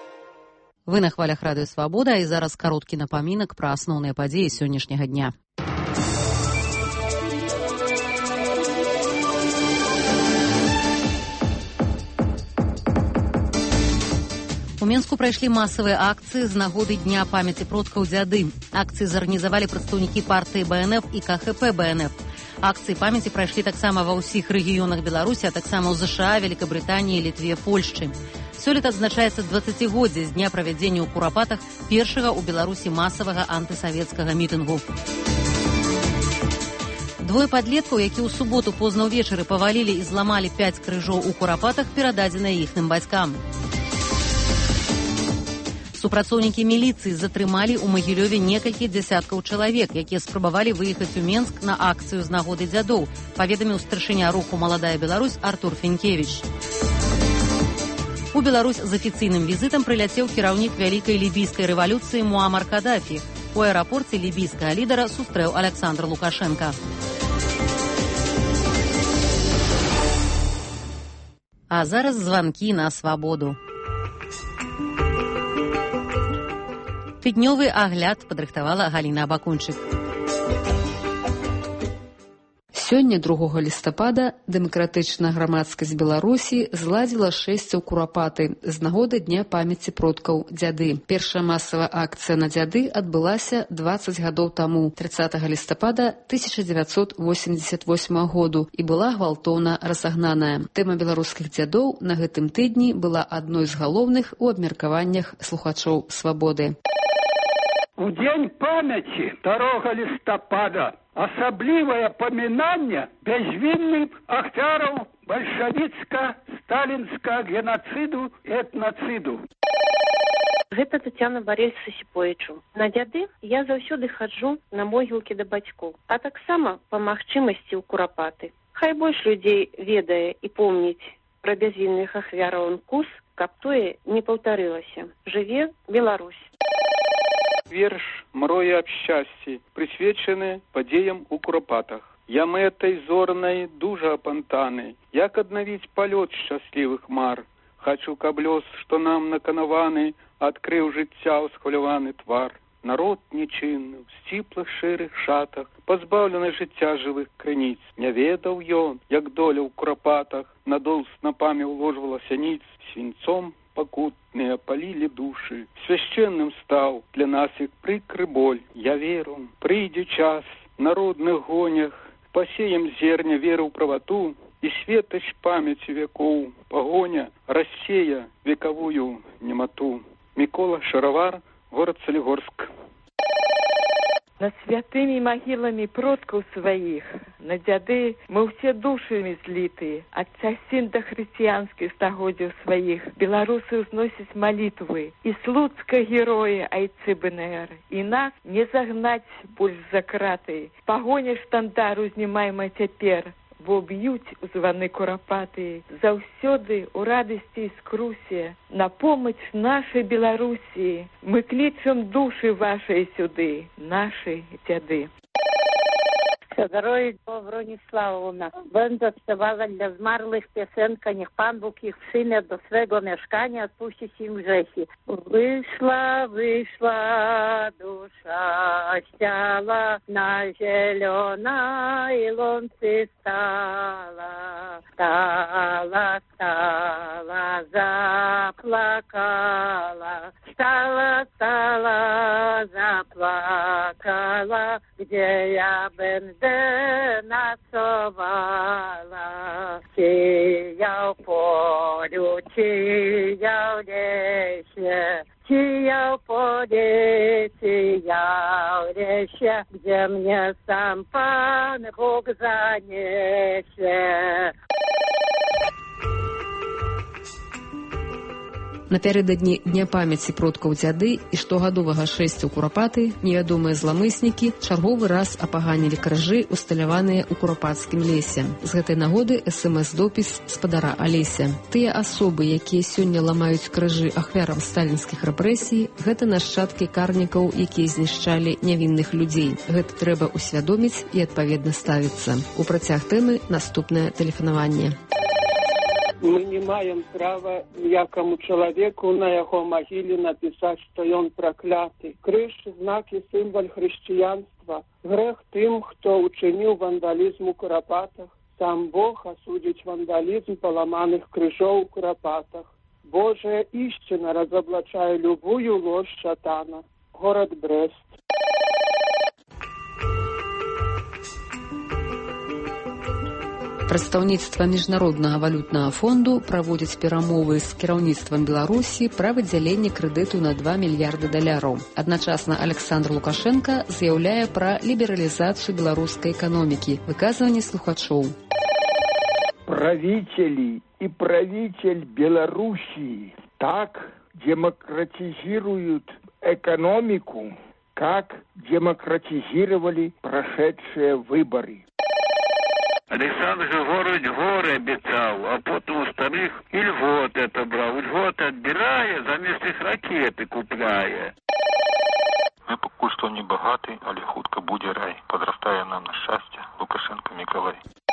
Вы на хвалях радыё «Свабода», і зараз кароткі напамінак пра асноўныя падзеі сённяшняга дня. У Менску прайшлі масавыя акцыі з нагоды Дня памяці продкаў дзяды. Акцыі зарганізавалі прадстаўнікі партыі БНФ і КХП БНФ. Акцыі памяці прайшлі таксама ва ўсіх рэгіёнах Беларусі, а таксама ў ЗША, Великабрытаніі, Літве, Польшчы. Сёлета адзначаецца дваццацігоддзе з дня правядзення ў Курапатах першага ў Беларусі масавага антысавецкага мітынгу. Двое падлеткаў, які ў суботу позна ўвечары павалілі і зламалі пяць крыжоў у Курапатах, перададзеныя іхным бацькам. Супрацоўнікі міліцыі затрымалі ў Магілёве некалькі дзясяткаў чалавек, якія спрабавалі выехаць у Менск на акцыю з нагоды дзядоў, паведаміў старшыня руху «Маладая Беларусь» Артур Фенкевіч. У Беларусь з афіцыйным візітам прыляцеў кіраўнік вялікай лібійскай рэвалюцыі Муамар Кадафі. У аэрапорце лібійскага лідара сустрэў Аляксандр Лукашенка. А зараз званкі на свабоду. Тыднёвы агляд падрыхтавала Галіна Абакунчык. Сёння, другога лістапада, дэмакратычная грамадскасць Беларусі зладзіла шэсця ў Курапаты з нагоды Дня памяці продкаў дзяды. Першая масавая акцыя на дзяды адбылася дваццаць гадоў таму, трыццатага лістапада тысяча дзевяцьсот восемдзесят восьмага году, і была гвалтоўна разагнаная. Тэма беларускіх дзядоў на гэтым тыдні была адной з галоўных у абмеркаваннях слухачоў свабоды. У дзень памяці второга лістапада асаблівае памінанне бязвінных ахвяраў бальшавіцка-сталінскага генацыду і этнацыду. Гэта Тацяна Барельса Сіпоічу. На дзяды я заўсёды хаджу на могілкі да бацькоў, а таксама па магчымасці ў Курапаты. Хай больш людзей ведае і помніць пра бязвінных ахвяраў НКУС, каб тое не паўтарылася. Жыве Беларусь. Верш «Мроі аб шчасці» прысвечаны падзеям у Курапатах. Я мэтай зорнай дужа апантаны, як аднавіць палёт шчаслівых мар. Хачу, каб лёс, што нам наканаваны, адкрыў жыцця ўсхваляваны твар. Народ нечинны, в сціплых шэрых шатах, пазбаўлены жыцця жывых крыніц. Не ведаў ён, як доля ў курапатах, надол снапамі ўложвалася ніц, свінцом пакутныя палілі душы. Свяшчэнным стаў для нас як прыкры боль. Я веру, прыйдзе час, народных гонях, пасеем зерня веры ў правату, і светач памяці вякоў, пагоня рассея векавую немату. Мікола Шаравар, город Солигорск. Над святымі магіламі продкаў сваіх, на дзяды мы ўсе душамі злітыя. Ад часін да хрысціянскіх стагоддзяў сваіх беларусы ўзносяць малітвы. І слуцка героі айцы БНР. І нас не загнаць больш за краты. Пагоня штандару знімаема цяпер, бо б'юць у званы курапаты. Заўсёды ў радасці і скрусе на помач нашай Беларусі мы клічам душы вашай сюды, нашай дзяды. Здоров'я Брониславовна. Będę śpiewała dla zmarłych piosenkę, niech Pan Bóg ich przyjmie do swego mieszkania, odpuści im grzechy. Wyszła, wyszła dusza z ciała, na zielonej łące stała. Stała, stała, zaplakała. Stała, stała, zaplakała. Gdzie ja będę nocowała, sieją w polu, sieją w lesie, sieją w polu, sieją w lesie, gdzie mnie sam Pan Bóg zaniesie. Напярэдадні Дня памяці продкаў дзяды і штогадовага шэсця ў курапаты невядомыя зламыснікі чарговы раз апаганілі крыжы, усталяваныя ў курапацкім лесе. З гэтай нагоды эс эм эс-допіс спадара Алеся. Тыя асобы, якія сёння ламаюць крыжы ахвярам сталінскіх рэпрэсій, гэта нашчадкі карнікаў, якія знішчалі нявінных людзей. Гэта трэба ўсвядоміць і адпаведна ставіцца. У працяг тэмы наступнае тэлефанаванне. Мы не маем права ніякому чалавеку на яго магіле напісаць, што ён пракляты. Крыж – знак і сімвал хрысціянства. Грэх тым, хто учыніў вандалізм у курапатах. Сам Бог асудзіць вандалізм паламаных крыжоў у курапатах. Божая ісціна разаблачае любую ложь шатана. Город Брест. Прадстаўніцтва Міжнароднага валютнага фонду праводзіць перамовы з кіраўніцтвам Беларусі пра выдзяленне крэдыту на два мільярды даляраў. Адначасна Александр Лукашенко заяўляе пра лібералізацыю беларускай эканомікі. Выказванне слухачоў. Правители и правитель Белоруссии так демократизируют экономику, как демократизировали прошедшие выборы. Александр Григорович горы обещал, а потом у старых и льготы отобрал. Льготы отбирая, заместо их ракеты купляя. Мы пока что не богаты, але хутка будет рай. Подрастая нам на счастье. Лукашенко Николай.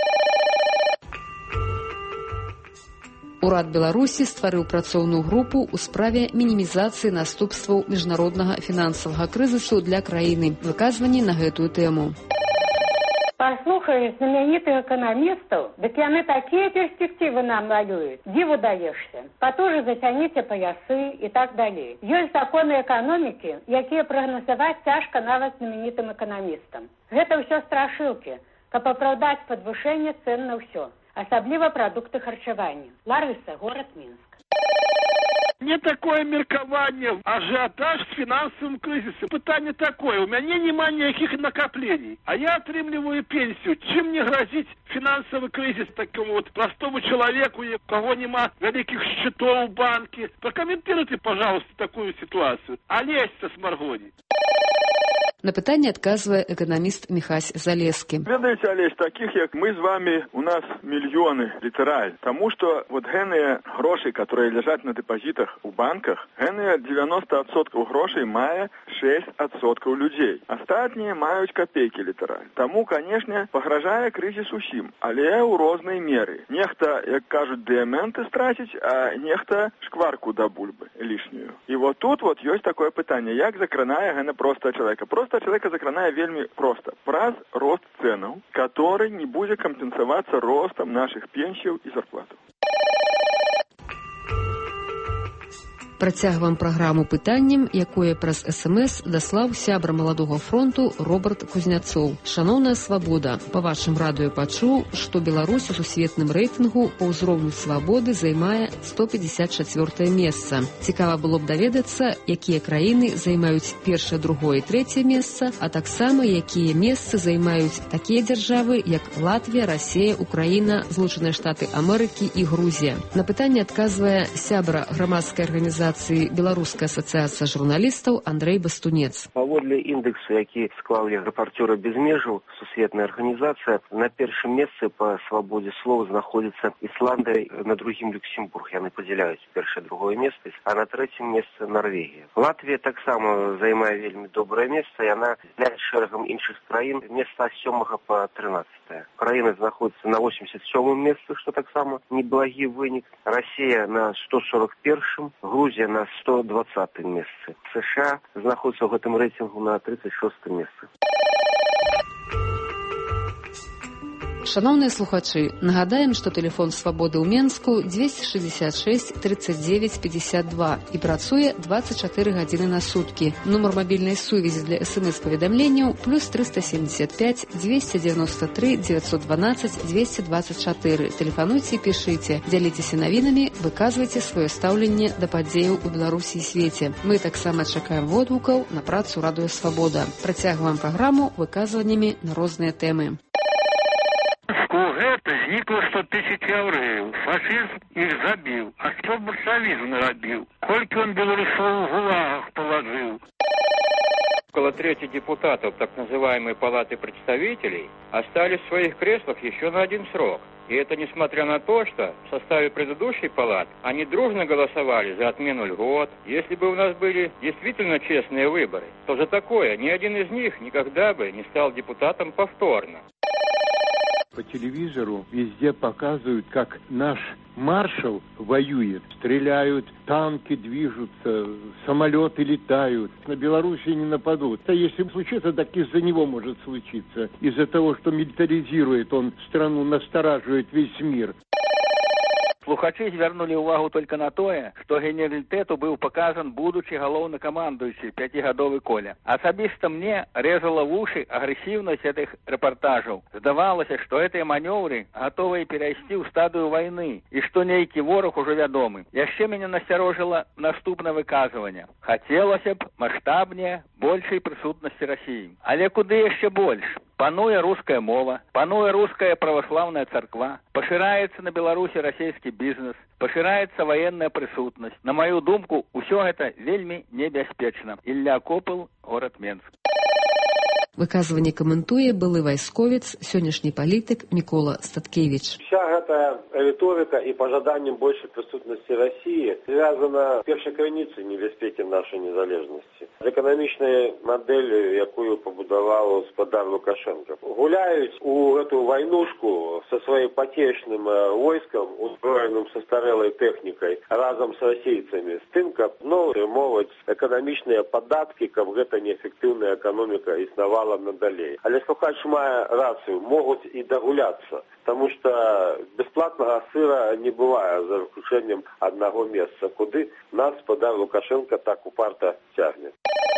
Урад Беларусі стварыў працоўную групу ў справе мінімізацыі наступстваў міжнароднага фінансавага крызісу для краіны. Выказванні на гэтую тэму. Послухай знаменитых экономистов, так яны такие перспективы нам малюют. Диву даешься. Потуже затяните поясы и так далее. Есть законы экономики, якія прагназаваць цяжка нават знаменитым экономистам. Гэта ўсё страшылкі, каб апраўдаць падвышэнне цен на ўсё. Асабліва прадукты харчавання. Ларыса, город Минск. Не такое меркование, ажиотаж с финансовым кризисом. Питание такое, у меня нема никаких накоплений, а я отрымливаю пенсию. Чем мне грозит финансовый кризис такому вот простому человеку, у кого нема великих счетов в банке? Прокомментируйте, пожалуйста, такую ситуацию. Олеся с Маргони. На пытанне адказвае эканаміст Міхась Залескі. Ведаеце, Алесь, таких як мы з вами, у нас мільёны, літараль. Таму што вот гэныя грошы, которые ляжаць на дэпазітах у банках, гэныя девяносто адсоткаў грошай мае шесть адсоткаў людзей. Астатнія маюць капейкі літараль. Таму, канешне, пагражае крызіс усім, але ў рознай меры. Нехта, як кажуць, дыяменты страціць, а нехта шкварку да бульбы лішнюю. І вот тут вот ёсць такое пытанне, як закранае гэна простага чалавека. Просто человека закранае вельмі просто. Праз рост ценаў, который не будзе кампенсавацца ростам наших пенсіяў і зарплатаў. Працягваем праграму пытаннем, якое праз эс-эм-эс даслаў сябра маладога фронту Роберт Кузняцоў. Шаноўная свабода, па вашым радыё пачуў, што Беларусь у сусветным рэйтынгу па ўзроўню свабоды займае сто пятьдесят чвёртае месца. Цікава было б даведацца, якія краіны займаюць першае, другое і трэцяе месца, а таксама якія месцы займаюць такія дзяржавы, як Латвія, Расія, Украіна, Злучаныя Штаты Амерыкі і Грузія. На пытанне адказвае сябра грамадскай арганізацыі Беларуская асацыяцыя журналістаў Андрэй Бастунец. Паводле індексу, які склалі рэпарцёры без межаў, сусветная арганізацыя, на першым месцы па свабодзе слова знаходзіцца Ісландыя, на другім Люксембург. Яны падзяляюць першае, другое месца, а на трэцім месцы Нарвегія. Латвія таксама займае вельмі добрае месца, яна з шэрагам іншых краін месца сёмага па трынаццатае. Украіна знаходзіцца на восемьдесят сёмым месцы, што таксама неблагі вынік. Расія на сто сорок першым, Грузія на сто двадцатым месцы. США знаходзіцца ў гэтым рэйтынгу на тридцать шостым месцы. Шановныя слухачы, нагадаем, што тэлефон свабоды ў Менску двести шестьдесят шесть тридцать девять пятьдесят два і працуе двадцать четыре гадзіны на суткі. Нумар мабільнай сувязі для эс-эм-эс-паведамленняў плюс триста семьдесят пять двести девяносто три девятьсот двенадцать двести двадцать четыре. Тэлефануйце і пішыце, дзяліцеся навінамі, выказвайце сваё стаўленне да падзеяў у Беларусі і свеце. Мы таксама чакаем водгукаў на працу радыё Свабода. Працягваем праграму выказваннямі на розныя тэмы. У гэта знікла сто тысяч яўрэяў. Фашызм іх забіў. А што бальшавізм нарабіў? Колькі он беларусаў у гулагах палажыў? Около трети депутатов так называемой Палаты представителей остались в своих креслах еще на один срок. И это несмотря на то, что в составе предыдущей палаты они дружно голосовали за отмену льгот. Если бы у нас были действительно честные выборы, то за такое ни один из них никогда бы не стал депутатом повторно. По телевизору везде показывают, как наш маршал воюет. Стреляют, танки движутся, самолеты летают. На Белоруссию не нападут. А если случится, так из-за него может случиться. Из-за того, что милитаризирует он страну, настораживает весь мир. Слухачы звярнулі ўвагу только на тое, што генералітэту быў паказан будучы галоўнакамандуючы пяцігадовы Коля. Асабіста мне рэзала вушы агрэсіўнасць гэтых рэпартажаў. Здавалася, што гэтыя манёўры гатовыя перайсці ў стадыю вайны і што нейкі вораг ужо вядомы. Яшчэ мяне насцярожыла наступнае выказванне. Хацелася б маштабнее, большай прысутнасці Расіі. Але куды яшчэ больш? Пануе руская мова, пануе руская праваслаўная царква, пашыраецца на Беларусі расійскі бізнес, пашыраецца ваенная прысутнасць. На маю думку, усё гэта вельмі небяспечна. Ілля Копыл, горад Менск. Выказванне каментуе былы вайсковец, сённяшні палітык Мікола Статкевіч. Вся гэтая риторика и пожаданнем большей присутности России связана в першай крыніцы небяспекі нашей незалежности. З эканамічнай мадэллю, якую пабудаваў гаспадар Лукашенко. Гуляюць у эту войнушку со своим потечным войском, узброенным состарелой техникой, разом с российцами, с тым, каб ну, моваць эканамічныя падаткі, каб гэта неэфектыўная эканомика існавала надалей. Але слухач мае рацыю, могуць і дагуляцца, потому что бесплатного сыра не бывает, за выключением одного места, куды нас гаспадар Лукашенко так упарта цягне.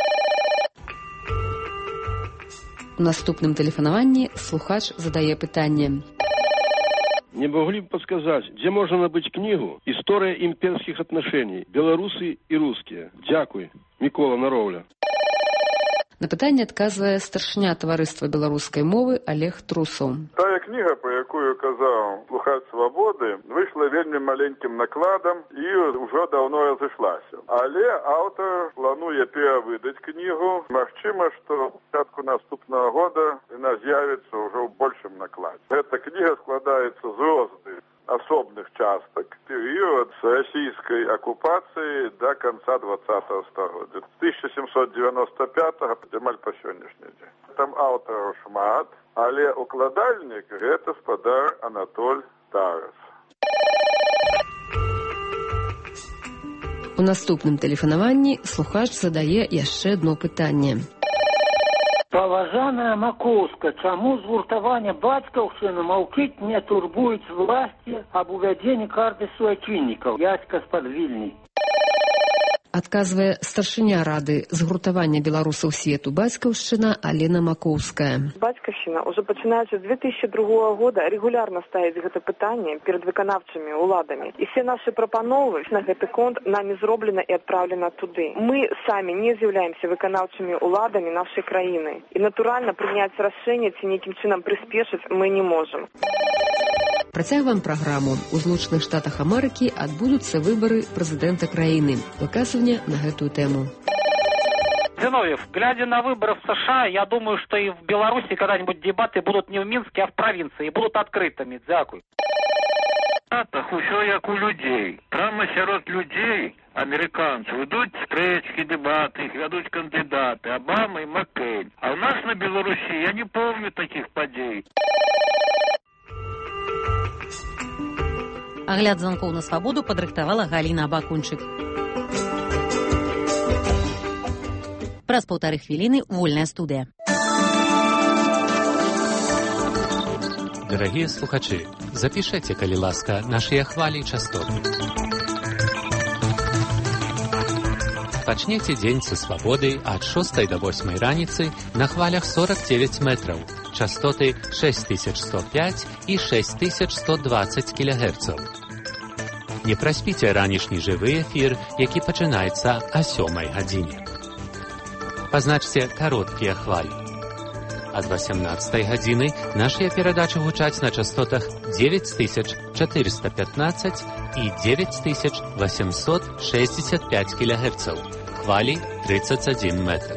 У наступным тэлефанаванні слухач задае пытанне. Не могли бы подсказать, где можно набыть книгу «История имперских отношений. Белорусы и русские». Дякуй. Микола Наровля. На пытанне адказвае старшыня таварыства беларускай мовы Олег Трусаў. Так як кніга, про якую казаў слухач свабоды, выйшла вельмі маленькім накладам і ўжо даўно разышлася. Але аўтар плануе перавыдаць кнігу. Магчыма, што ў пачатку наступнага года яна з'явіцца ўжо ў большым накладзе. Гэта кніга складаецца з розных асобных частак. Перыяд з расійскай акупацыі да канца двадцатага стагоддзя. З тысяча сямсот девяносто пятага амаль па сённяшні дзень. Там аўтараў шмат, але укладальнік гэта спадар Анатоль Тарас. У наступным тэлефанаванні слухач задае яшчэ адно пытанне. Паважаная Макоўска, чаму згуртаванне бацькаўшчыны маўчыць, не турбуюць власці аб увядзенні карты суайчыннікаў? Яцька з-пад Вільні. Адказвае старшыня рады згуртавання беларусаў свету бацькаўшчына Алена Макоўская. Бацькаўшчына ўжо пачынаючы з две тысячи другога года рэгулярна ставіць гэта пытанне перад выканаўчымі ўладамі. І все нашы прапановы на гэты конт намі зроблена і адпраўлена туды. Мы самі не з'яўляемся выканаўчымі ўладамі нашай краіны. І натуральна прыняць рашэнне ці нейкім чынам прыспешыць мы не можам. Працягваем праграму. У Злучаных Штатах Амерыкі адбудуцца выбары прэзідэнта краіны. Выказванне на гэтую тэму. Зиновьев, глядя на выборы в США, я думаю, что и в Беларуси когда-нибудь дебаты будут не в Минске, а в провинции, и будут открытыми. Дякую. Так, усё як у людей. Прямо сярод людей, американцев, идут встречки, дебаты, их ведут кандидаты, Обама и Маккейн. А у нас на Беларуси я не помню таких подей. Агляд званкоў на свабоду падрыхтавала Галіна Абакунчык. Праз паўтары хвіліны вольная студыя. Дарагія слухачы, запішэце, калі ласка, нашыя хвалі і частоты. Пачнеце дзень са свабоды ад шостай да восьмай раніцы на хвалях сорок девять метраў, частоты шесть тысяч сто пять і шесть тысяч сто двадцать кілогерцаў. Не праспіце ранішні жывы эфір, які пачынаецца о сёмай гадзіне. Пазначце кароткія хвалі. Ад восемнадцатай гадзіны нашыя перадачы гучаць на частотах девять тысяч четыреста пятнадцать і девять тысяч восемьсот шестьдесят пять кілогерцаў, хвалі тридцать один метр.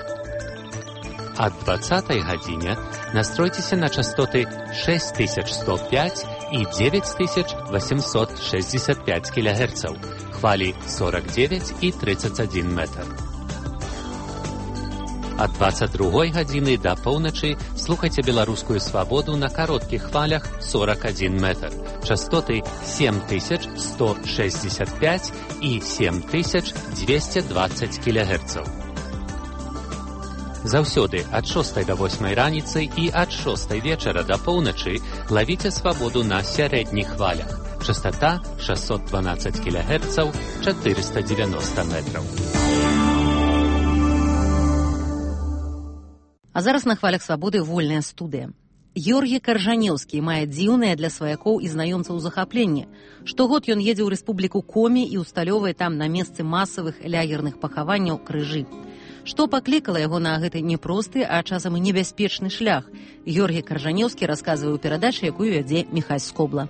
Ад двадцатай гадзіне настройцеся на частоты шесть тысяч сто пять і девять тысяч восемьсот шестьдесят пять кілогерцаў, хвалі сорок девять і тридцать один метр. Ад двадцать другой гадзіны да поўначы слухайце беларускую свабоду на кароткіх хвалях сорок один метр, частоты семь тысяч сто шестьдесят пять і семь тысяч двести двадцать кілогерцаў. Заўсёды ад шостай да восьмай раніцы і ад шостай вечара да поўначы лавіце свабоду на сярэдніх хвалях. Частота шестьсот двенадцать кілогерцаў, четыреста девяносто метраў. А зараз на хвалях свабоды вольная студыя. Георгій Каржанеўскі мае дзіўнае для сваякоў і знаёмцаў захапленне. Штогод ён едзе ў рэспубліку Комі і усталёўвае там на месцы масавых лягерных пахаванняў крыжы. Што паклікала яго на гэты непросты, а часам і небяспечны шлях? Георгій Каржанеўскі расказвае ў перадачы, якую вядзе Міхась Скобла.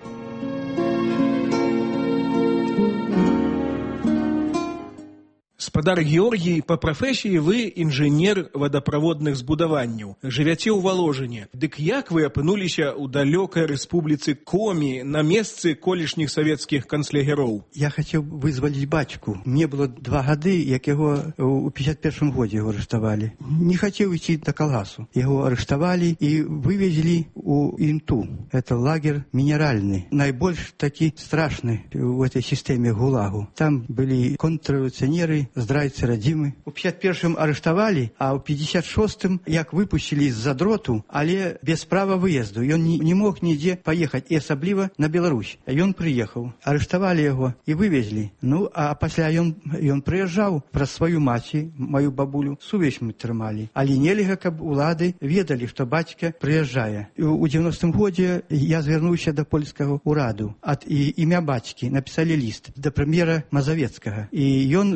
Спадар Георгій, па прафесіі вы інжынер вадаправодных збудаванняў. Жывяце ў Валожыне. Дык як вы апынуліся ў далёкай рэспубліцы Комі на месцы колішніх савецкіх канцлягероў? Я хацеў вызваліць бацьку. Мне было два гады, як яго ў пятьдесят первым годзе яго арыштавалі. Не хацеў ісці да калгасу. Яго арыштавалі і вывезлі ў Інту. Это лагер мінеральны. Найбольш такі страшны ў этой сістэме ГУЛАГу. Там былі контррэвалюцыянеры, здрайцы радзімы. У пятьдесят первым арыштавалі, а ў пятьдесят шостым як выпусцілі з-за дроту, але без права выезду. Ён не, не мог нідзе паехаць, і асабліва на Беларусь. Ён прыехаў. Арыштавалі яго і вывезлі. Ну, а пасля ён, ён прыязджаў праз сваю маці, маю бабулю. Сувязь мы трымалі. Але нельга, каб улады ведалі, што бацька прыязджае. У девяностым годзе я звярнуўся да польскага ўраду. Ад і, імя бацькі напісалі ліст да прэм'ера Мазавецкага. І ён даў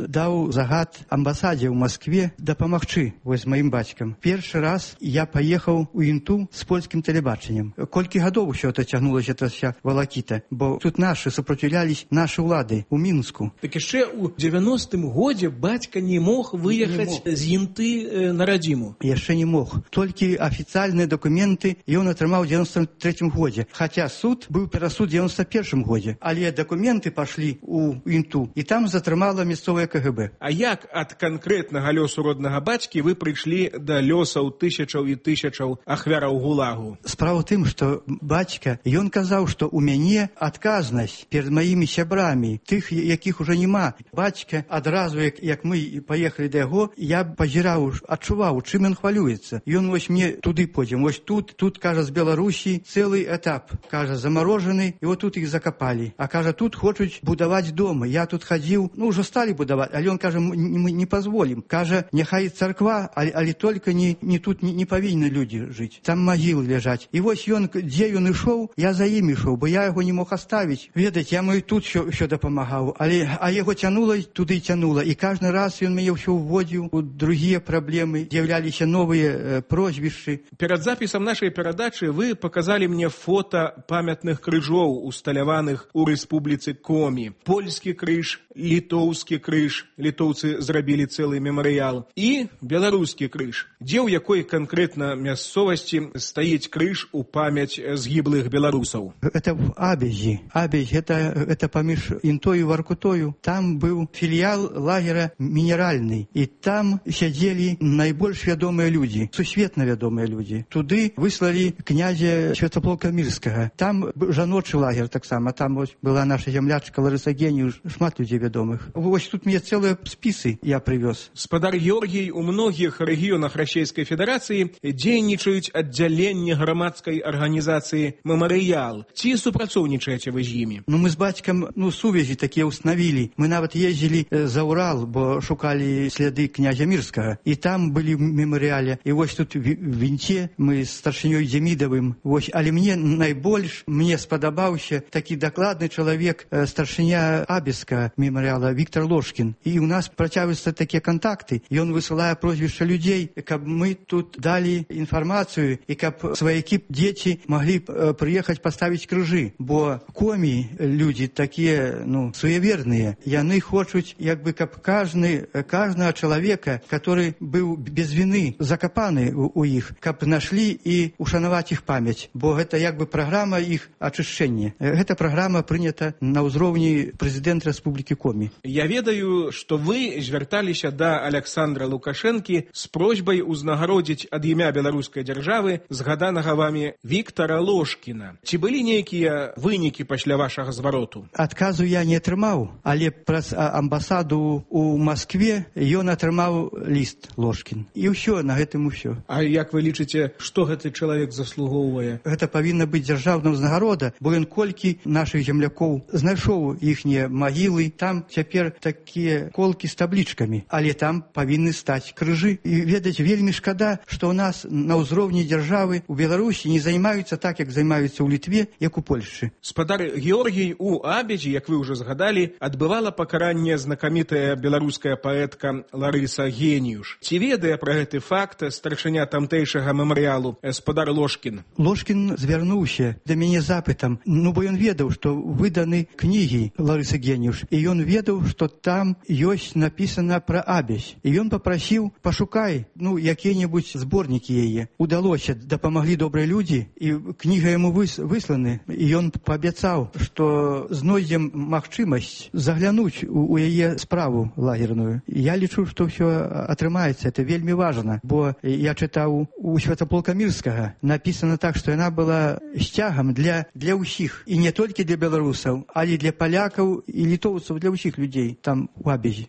даў загад амбасадзе ў Маскве дапамагчы вось з маім бацькам. Першы раз я паехаў у Інту з польскім тэлебачаннем. Колькі гадоў усё это цягнулася, эта вся валакіта, бо тут нашы супраціўлялись нашы ўлады ў Мінску. Так яшчэ ў дзевяностым годзе бацька не мог выехаць з Інты э, на радзіму. Яшчэ не мог. Толькі афіцыяльныя дакументы ён атрымаў у дзевяностым трэцім годзе. Хаця суд быў перасуд у дзевяносто першым годзе. Але дакументы пашлі ў Інту, і там затрымала мясцовае ка гэ бэ. А як ад канкрэтнага лёсу роднага бацькі вы прыйшлі да лёсаў тысячаў і тысячаў ахвяраў гулагу? Справа ў тым, што бацька, ён казаў, што ў мяне адказнасць перад маімі сябрамі, тых, якіх ужо няма. Бацька адразу, як, як мы паехалі да яго, я пазіраў, адчуваў, чым ён хвалюецца. Ён вось мне туды пойдзем, вось тут, тут, кажа, з Беларусі цэлы этап, кажа, замарожаны, і вот тут іх закапалі. А кажа, тут хочуць будаваць дома. Я тут хадзіў, ну, ўжо сталі будаваць, але ён кажа, мы не пазволім. Кажа, няхай царква, але, але толькі не, не тут не, не павінны людзі жыць. Там магілы ляжаць. І вось ён, дзе ён ішоў, я за ім ішоў, бо я яго не мог аставіць. Ведаць, я мой тут що, що дапамагаў, але а яго цянула, туды цянула. І кожны раз ён мяне ўсё ўводзіў у другія праблемы, з'яўляліся новыя э, прозвішчы. Перад запісам нашай перадачы вы паказалі мне фота памятных крыжоў, усталяваных у рэспубліцы Комі. Польскі крыж, літоўскі крыж, літоўцы зрабілі цэлы мемарыял, і беларускі крыж, дзе ў якой канкрэтна мясцовасці стаіць крыж у памяць згіблых беларусаў. Это в Абязі. Абязь, это, это паміж Інтою і Варкутою. Там быў філіял лагера мінеральны, і там сядзелі найбольш вядомыя людзі, сусветна вядомыя людзі. Туды выслалі князя Святаполка Мірскага. Там жаночы лагер таксама, там вось была наша зямлячка Ларыса Геніюш, шмат людзей вядомых. Вось тут мне цэлыя спісы я прывёз. Спадар Георгій, у многіх рэгіёнах Расійскай Федэрацыі дзейнічаюць аддзяленні грамадскай арганізацыі «Мемарыял». Ці супрацоўнічаеце вы з імі? Ну, мы з бацькам, ну, сувязі такія ўстанавілі. Мы нават ездзілі за Урал, бо шукалі сляды князя Мірскага. І там былі в мемарыяле. І вось тут в Інце мы з старшынёй Демідавым. Вось, але мне найбольш, мне спадабаўся такі дакладны чалавек, старшыня Абеска мемарыяла Віктор Ложкін. І ў нас працягваюцца такія кантакты. Ён высылае прозвішча людзей, каб мы тут далі інфармацыю і каб сваякі дзеці маглі прыехаць паставіць крыжы. Бо Комі людзі такія, ну, суеверныя. Яны хочуць, як бы, каб кажны, кажнага чалавека, который быў без вины закапаны у, у іх, каб нашлі і ушанаваць іх памяць. Бо гэта як бы праграма іх ачышчэння. Гэта праграма прынята на ўзроўні прэзідэнта Рэспублікі Комі. Я ведаю, што вы звярталіся да Аляксандра Лукашэнкі з просьбай узнагародзіць ад імя беларускай дзяржавы згаданага вамі Віктара Ложкіна. Ці былі нейкія вынікі пасля вашага звароту? Адказу я не атрымаў, але праз амбасаду ў Маскве ён атрымаў ліст Ложкін. І ўсё, на гэтым усё. А як вы лічыце, што гэты чалавек заслугоўвае? Гэта павінна быць дзяржаўная ўзнагарода, бо ён колькі нашых землякоў знайшоў іхнія магілы, там цяпер такія колкі з таблічкамі, але там павінны стаць крыжы. І ведаць, вельмі шкада, што ў нас на ўзроўні дзяржавы у Беларусі не займаюцца так, як займаюцца ў Літве, як у Польшчы. Спадар Георгій, у Абязі, як вы ўжо згадалі, адбывала пакаранне знакамітая беларуская паэтка Ларыса Геніюш. Ці ведае пра гэты факт старшыня тамтэйшага мемарыялу спадар Ложкін? Ложкін звярнуўся да мяне запытам, ну бо ён ведаў, што выданы кнігі Ларысы Геніюш, і ён ведаў, што там ёсць напісана пра Абязь. І ён папрасіў, пашукай, ну, якія-небудзь зборнікі яе. Удалося, дапамаглі добрыя людзі, і кніга яму выс, высланы, і ён паабяцаў, што знойдзем магчымасць заглянуць у, у яе справу лагерную. Я лічу, што ўсё атрымаецца, это вельмі важна, бо я чытаў у Святаполка Мірскага, напісана так, што яна была сцягам для, для ўсіх, і не толькі для беларусаў, але для палякаў і літоўцаў, для ўсіх людзей там у Абязі.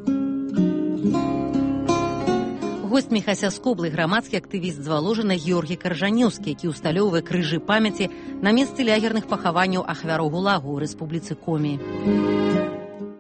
Гость Міхася Скоблы, грамадскі актывіст з Валожына Георгій Каржанеўскі, які ўсталёўвае крыжы памяці на месцы лягерных пахаванняў ахвяраў гулагу ў Рэспубліцы Комі.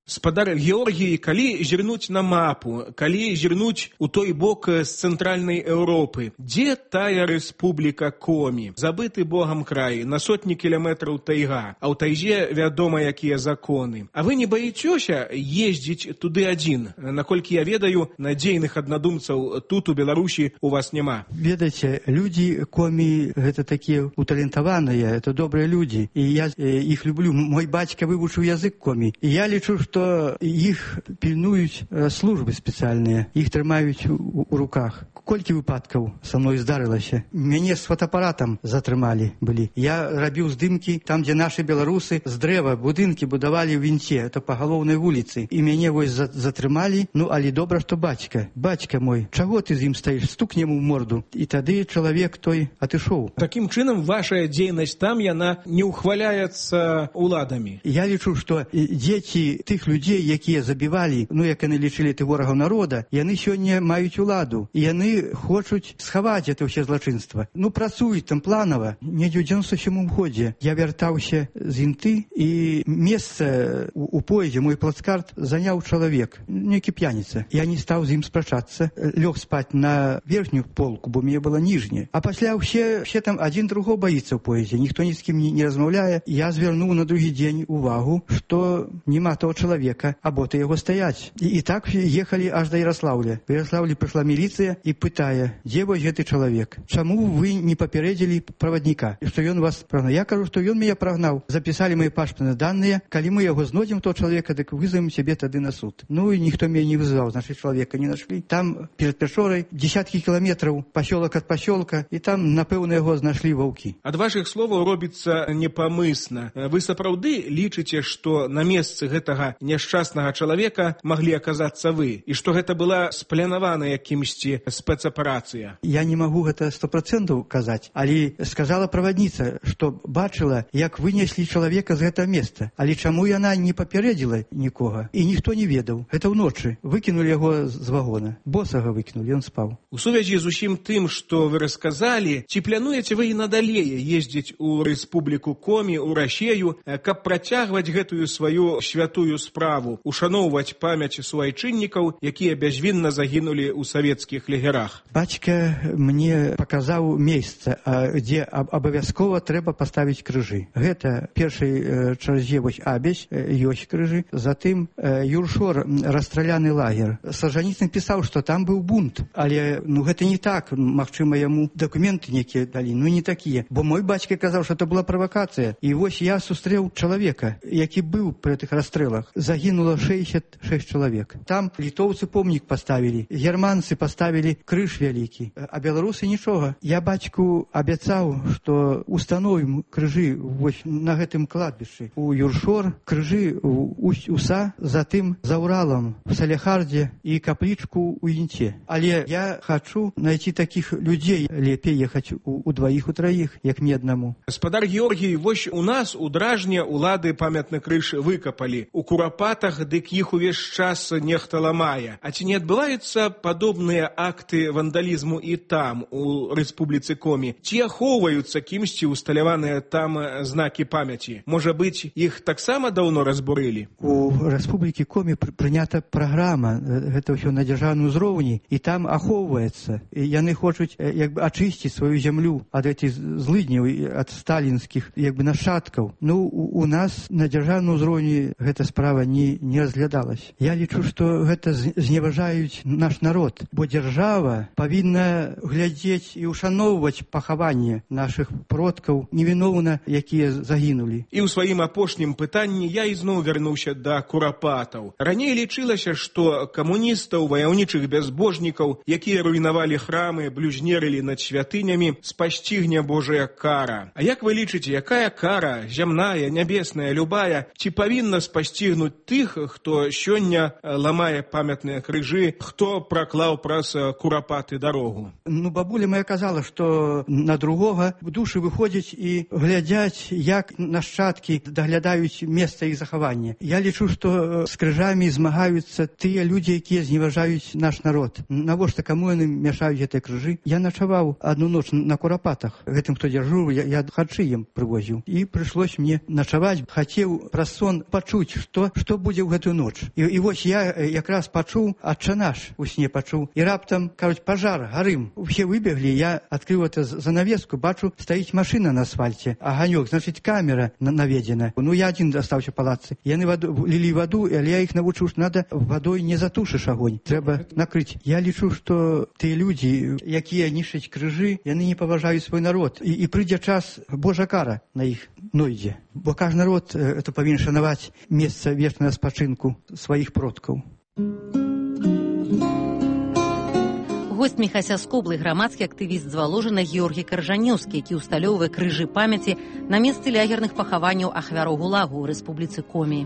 Спадар Георгій, калі зірнуць на мапу, калі зірнуць у той бок з цэнтральнай Еўропы, дзе тая рэспубліка Комі? Забыты богам край, на сотні кіламетраў тайга, а ў тайзе вядома, якія законы. А вы не баіцёся ездзіць туды адзін? Наколькі я ведаю, надзейных аднадумцаў тут у Беларусі у вас няма. Ведаеце, людзі Комі гэта такія уталентаваныя, это добрыя людзі, і я іх люблю. Мой бацька вывучыў язык Комі, і я лічу, што што іх пільнуюць службы спецыяльныя, іх трымаюць у, у руках. Колькі выпадкаў са мной здарылася. Мяне з фотоапаратам затрымалі былі. Я рабіў здымкі там, дзе нашы беларусы з дрэва будынкі будавалі ў вінце, это па галоўнай вуліцы. І мяне вось за, затрымалі, ну, але добра, што бацька. Бацька мой, чаго ты з ім стаіш? Стукнем у морду. І тады чалавек той атышоў. Такім чынам, ваша дзейнасць там, яна не ўхваляецца уладамі. Я лічу, што дзеці тых людзей, якія забівалі, ну, як яны лічылі ты ворагаў народа, яны сёння маюць уладу. І яны хочуць схаваць это ўсе злачынства. Ну, працуюць там планава. Недзе ў дзевяносто сёмым годзе я вяртаўся з Інты, і месца у, у поездзе, мой плацкарт, заняў чалавек, нейкі п'яніца. Я не стаў з ім спрачацца, лёг спаць на верхнюю полку, бо мне была ніжняя. А пасля ўсе, ўсе там адзін другого баіцца ў поездзе, ніхто ні з кім не, не размаўляе. Я звярнуў на другі дзень увагу, што няма того чалавека, а боты яго стаяць. І, і так ехалі аж да Ярослаўля. В Ярослаўлі прыйшла міліцыя і пытае, дзе вось гэты чалавек? Чаму вы не папярэдзілі правадніка, што ён вас прагнаў? Я кажу, што ён мяне прагнаў. Запісалі мои пашпартныя даныя. Калі мы яго знойдзем, то чалавека, дык вызовем сябе тады на суд. Ну і ніхто мяне не вызваў, значыць, чалавека не нашлі. Там перад Пячорай десяткі кіламетраў пасёлак ад пасёлка, і там, напэўна, яго знашлі ваўкі. Ад вашых словаў робіцца непамысна. Вы сапраўды лічыце, што на месцы гэтага няшчаснага чалавека маглі аказацца вы, і што гэта была спланаваная якімсьці спецаперацыя? Я не магу гэта сто процентаў казаць, але сказала правадніца, што бачыла, як вынеслі чалавека з гэтага месца. Але чаму яна не папярэдзіла нікога? І ніхто не ведаў. Гэта ўночы. Выкінулі яго з вагона. Босага выкінулі, ён спаў. У сувязі з усім тым, што вы расказалі, ці плануеце вы і надалей ездзіць у Рэспубліку Комі, у Расею, каб працягваць гэтую сваю святую справу, ушаноўваць памяць суайчыннікаў, якія бязвінна загінулі ў савецкіх лагерах? Бацька мне паказаў месца, дзе абавязкова трэба паставіць крыжы. Гэта першай чарзе вось Абязь, ёсць крыжы, затым Юршор, расстраляны лагер. Сажаніцын пісаў, што там быў бунт, але ну гэта не так. Магчыма, яму дакументы некія далі, ну не такія. Бо мой бацька казаў, што это была правакацыя. І вось я сустрэў чалавека, які быў пры гэтых расстрэлах. Загінула шэсцьдзесят шэсць чалавек. Там літоўцы помнік паставілі, германцы паставілі крыж вялікі, а беларусы нічога. Я бацьку абяцаў, што установім крыжы вось на гэтым кладбішчы. У Юршор крыжы у Усть-Уса, затым за Уралам, в Салехардзе і каплічку ў Інце. Але я хачу найти такіх людзей, лепей ехаць у, у дваіх, у траіх, як мне аднаму. Гаспадар Георгій, вось у нас у Дражне улады памятны крыж выкапалі. У Курапатах дык іх увесь час нехта ламае. А ці не адбываюцца падобныя акты вандалізму і там, у Рэспубліцы Комі? Ці ахоўваюцца кімсьці усталяваныя там знакі памяці? Можа быць, іх таксама даўно разбурылі? У Рэспублікі Комі прынята праграма, гэта ўсё на дзяржаўным узроўні, і там ахоўваецца. Яны хочуць як бы ачысціць сваю зямлю ад гэтых злыдняў, ад сталінскіх як бы нашчадкаў. Ну, у, у нас на дзяржаўным узроўні гэта справа не, не разглядалась. Я лічу, што гэта зневажаюць наш народ, бо дзяржава павінна глядзець і ушаноўваць пахаванне нашых продкаў невіноўна, якія загінулі. І ў сваім апошнім пытанні я ізноў вярнуўся да Курапатаў. Раней лічылася, што камуністаў, ваяўнічых бязбожнікаў, якія руйнавалі храмы, блюзнерылі над святынямі, спасцігне Божая кара. А як вы лічыце, якая кара, зямная, нябесная, любая, ці павінна спасцігнуць тых, хто сёння ламае памятныя крыжы, хто праклаў праз Курапаты курапаты дарогу? Ну, бабуля моя казала, што на другога душы выходзяць і глядзяць, як нашчадкі даглядаюць месца іх захавання. Я лічу, што з крыжамі змагаюцца тыя людзі, якія зневажаюць наш народ. Навошта каму яны мяшаюць гэтыя крыжы? Я начаваў одну ноч на курапатах. Гэтым, хто дзяжурыў, я, я харчы ім прывозіў. І прыйшлось мне начаваць. Хацеў праз сон пачуць, што, што будзе ў гэтую ноч. І, і вось я якраз пачуў, Отче наш у сне пачуў. І раптам, кажуць, пажар, гарым. Усе выбеглі, я адкрыў это занавеску, бачу, стаіць машына на асфальце. Аганёк, значыць, камера наведзена. Ну, я адзін астаўся па латцы. Яны ваду, лілі ваду, але я іх навучыў, што надо вадой не затушыш огонь. Трэба накрыць. Я лічу, што тыя людзі, якія нішчаць крыжы, яны не паважаюць свой народ. І, і прыйдзе час, Божа кара на іх нойдзе. Бо кожны народ это павінен шанаваць месца вечнага спачынку сваіх продкаў. Гость Міхася Скоблы, грамадскі актывіст з Валожына Георгій Каржанеўскі, які ўсталёўвае крыжы памяці на месцы лягерных пахаванняў ахвяраў гулагу ў рэспубліцы Комі.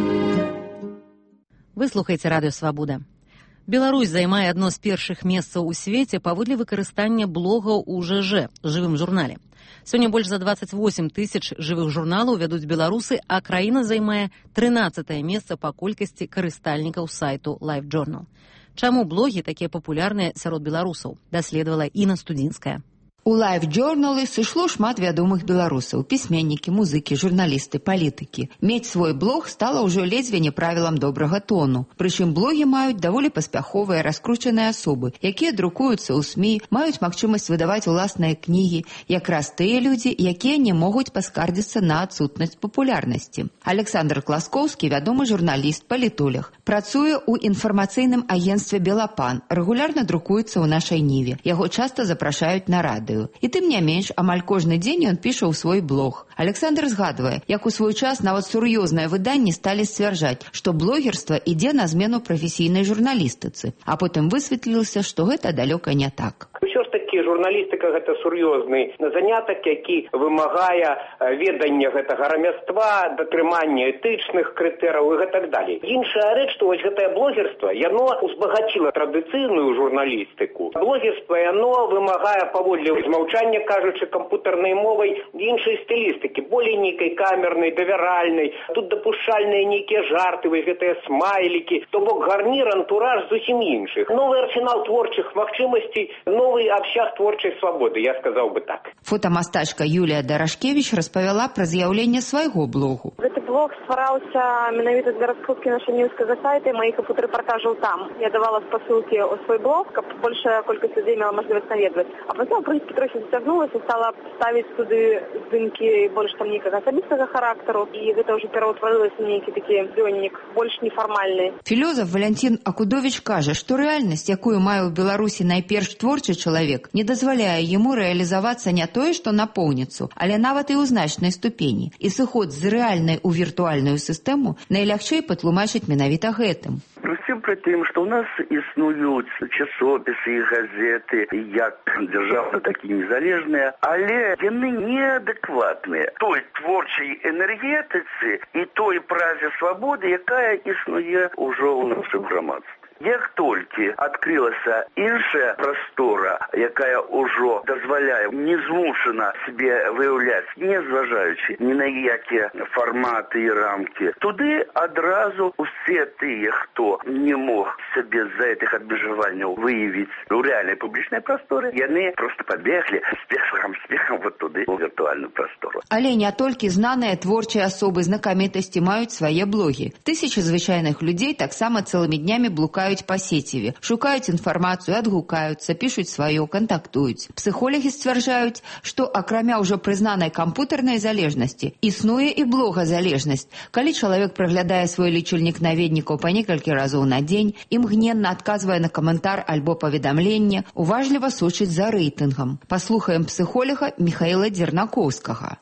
Вы слухаеце радыё «Свабода». Беларусь займае адно з першых месцаў у свеце паводле выкарыстання блогаў у ЖЖ, жывым журнале. Сёння больш за дваццаць восем тысяч жывых журналаў вядуць беларусы, а краіна займае трынаццатае месца па колькасці карыстальнікаў сайту LiveJournal. Чаму блогі такія папулярныя сярод беларусаў, даследавала Інна Студзінская. У лайв-джорналы сышло шмат вядомых беларусаў, пісьменнікі, музыкі, журналісты, палітыкі. Мець свой блог стала ўжо ледзьве не правілам добрага тону. Прычым блогі маюць даволі паспяховыя, раскручаныя асобы, якія друкуюцца ў СМІ, маюць магчымасць выдаваць уласныя кнігі, якраз тыя людзі, якія не могуць паскардзіцца на адсутнасць папулярнасці. Александр Класкоўскі, вядомы журналіст, палітолог. Працуе ў інфармацыйным агенцтве «Белапан», рэгулярна друкуецца ў нашай ніве. Яго часта запрашаюць на радыё. І тым не менш, амаль кожны дзень ён піша ў свой блог. Александр згадвае, як у свой час нават сур'ёзныя выданні сталі сцвярджаць, што блогерства ідзе на змену прафесійнай журналістыцы, а потым высветлілася, што гэта далёка не так. Усё ж такі журналістыка гэта сур'ёзны занятак, які вымагае ведання гэтага рамяства, датрымання этычных крытэрыяў і гэтак далей. Іншая рэч, што вось гэтае блогерства, яно узбагаціло традыцыйную журналістыку. Блогерства, яно вымагае паводле змаўчання, кажучы, кампутарнай мовай іншай стылістыкі, болей нейкай камернай, давяральнай. Тут дапушчальныя нейкія жарты, вось гэтыя смайлікі, то бок гарнір, антураж зусім іншых. Новы арсенал творчых магчымасцей, новый абсяг творчай свабоды, я сказаў бы так. Фотамастачка Юлія Дарашкевіч распавяла пра з'яўленне свайго блогу. Гэты блог ствараўся менавіта для раскруткі нашай ньюскага сайта і маіх фотарэпартажаў там. Я давала спасылкі ў свой блог, каб большая колькасць людзей мела мажлівасць наведваць. А потом, в принципе, трохи зацягнулася, стала ставіць туды здымкі больш там нейкага асабістага характару, і гэта ўжо пераўтварылася ў нейкі такі дзённік, больш нефармальны. Філёзаф Валянцін Акудовіч кажа, што рэальнасць, якую мае ў Беларусі найперш творчы чалавек, не дазваляе яму рэалізавацца не тое, што напоўніцу, але нават і ў значнай ступені. І сыход з рэальнай у віртуальную сістэму найлягчэй патлумачыць менавіта гэтым. Пры ўсім пры тым, што ў нас існуюць часопісы і газеты, як дзяржаўна, так і незалежныя, але яны неадэкватныя той творчай энергетыцы і той празе свабоды, якая існуе ўжо ў нашым грамадстве. Як толькі адкрылася іншая прастора, якая ўжо дазваляе незмушана себе выяўляць, не зважаючы ні на якія фарматы і рамкі, туды адразу усе тыя, хто не мог сябе з-за гэтых абмежаванняў выявіць у рэальнай публічнай прасторы, яны проста пабеглі спехам спехам вот туды у віртуальную прастору. Але не толькі знаныя творчыя асобы знакамітасці маюць свае блогі. Тысячы звычайных людзей таксама цэлымі днямі блукаюць па сеціве, шукаюць інфармацыю, адгукаюцца, пішуць сваё, кантактуюць. Псіхолагі сцвярджаюць, што акрамя ўжо прызнанай кампутарнай залежнасці, існуе і блогазалежнасць, калі чалавек праглядае свой лічыльнік наведнікаў па некалькі разоў на дзень, імгненна адказвае на каментар альбо паведамленне, уважліва сочыць за рэйтынгам. Паслухаем псіхолага Міхаіла Дзернакоўскага.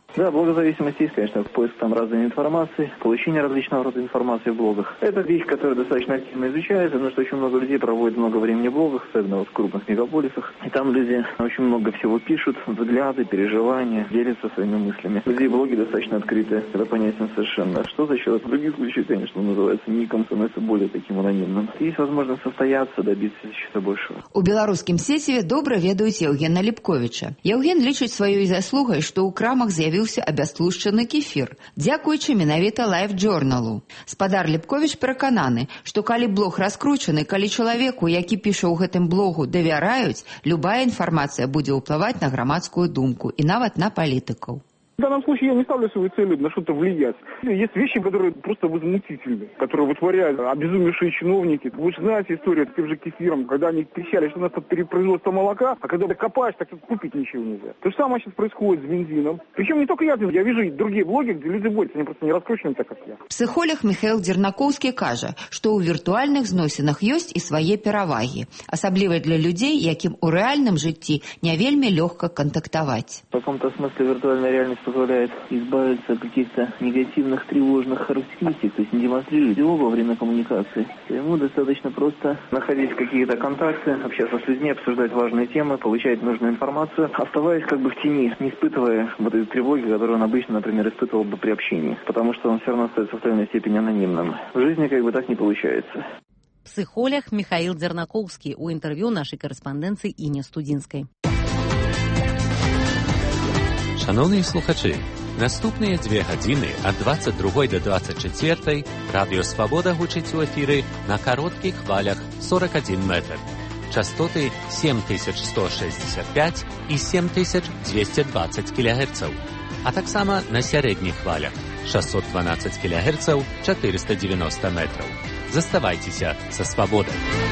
Да, блогозависимость есть, конечно, поиск там разной информации, получение различного рода информации в блогах. Это вещь, которая достаточно активно изучается, потому что очень много людей проводит много времени в блогах, особенно в крупных мегаполисах. И там люди очень много всего пишут, взгляды, переживания, делятся своими мыслями. Людей блоги достаточно открыты, это понятно совершенно. Что за счет других случаев, конечно, называется ником, становится более таким анонимным. Есть возможность состояться, добиться чего-то большего. У беларускім сеціве добра ведаюць Евгена Ліпковіча. Евген лічыць сваёй заслугай, што ў крамах з'явіўся абястлушчаны кефір, дзякуючы менавіта лайф-джорналу. Спадар Ліпковіч перакананы, што калі блог раскручаны, калі чалавеку, які піша ў гэтым блогу, давяраюць, любая інфармацыя будзе ўплываць на грамадскую думку і нават на палітыкаў. В данном случае я не ставлю своей целью на что-то влиять. Есть вещи, которые просто возмутительны, которые вытворяют обезумевшие чиновники. Вы же знаете историю с тем же кефиром, когда они кричали, что у нас тут перепроизводство молока, а когда ты копаешь, так купить ничего нельзя. То же самое сейчас происходит с бензином. Причем не только я, я вижу и другие блоги, где люди борются, они просто не раскручены так, как я. Психолог Михаил Дернакоўскі кажа, што ў віртуальных зносінах ёсць і свае перавагі, асабліва для людзей, якім у рэальным жыцці не вельмі лёгка кантактаваць. В каком-то смысле виртуальная реальность позволяет избавиться от каких-то негативных, тревожных характеристик, то есть не демонстрирует его во время коммуникации. Ему достаточно просто находить какие-то контакты, общаться с людьми, обсуждать важные темы, получать нужную информацию, оставаясь как бы в тени, не испытывая вот этой тревоги, которую он обычно, например, испытывал бы при общении, потому что он все равно остается в той или иной степени анонимным. В жизни как бы так не получается. Психолог Михаил Дернакоўскі у інтэрв'ю нашай карэспандэнцыі Іні Студзінскай. Шановні слухачі, наступныя две гадзіны ад двадцать другой до двадцать четвертой Радіо Свабода гучыць у эфіры на кароткіх хвалях сорок один метр. Частоты семь тысяч сто шестьдесят пять і семь тысяч двести двадцать килогерцаў, а таксама на сярэдніх хвалях шестьсот двенадцать килогерцаў, четыреста девяносто метров. Заставайцеся са Свабодай.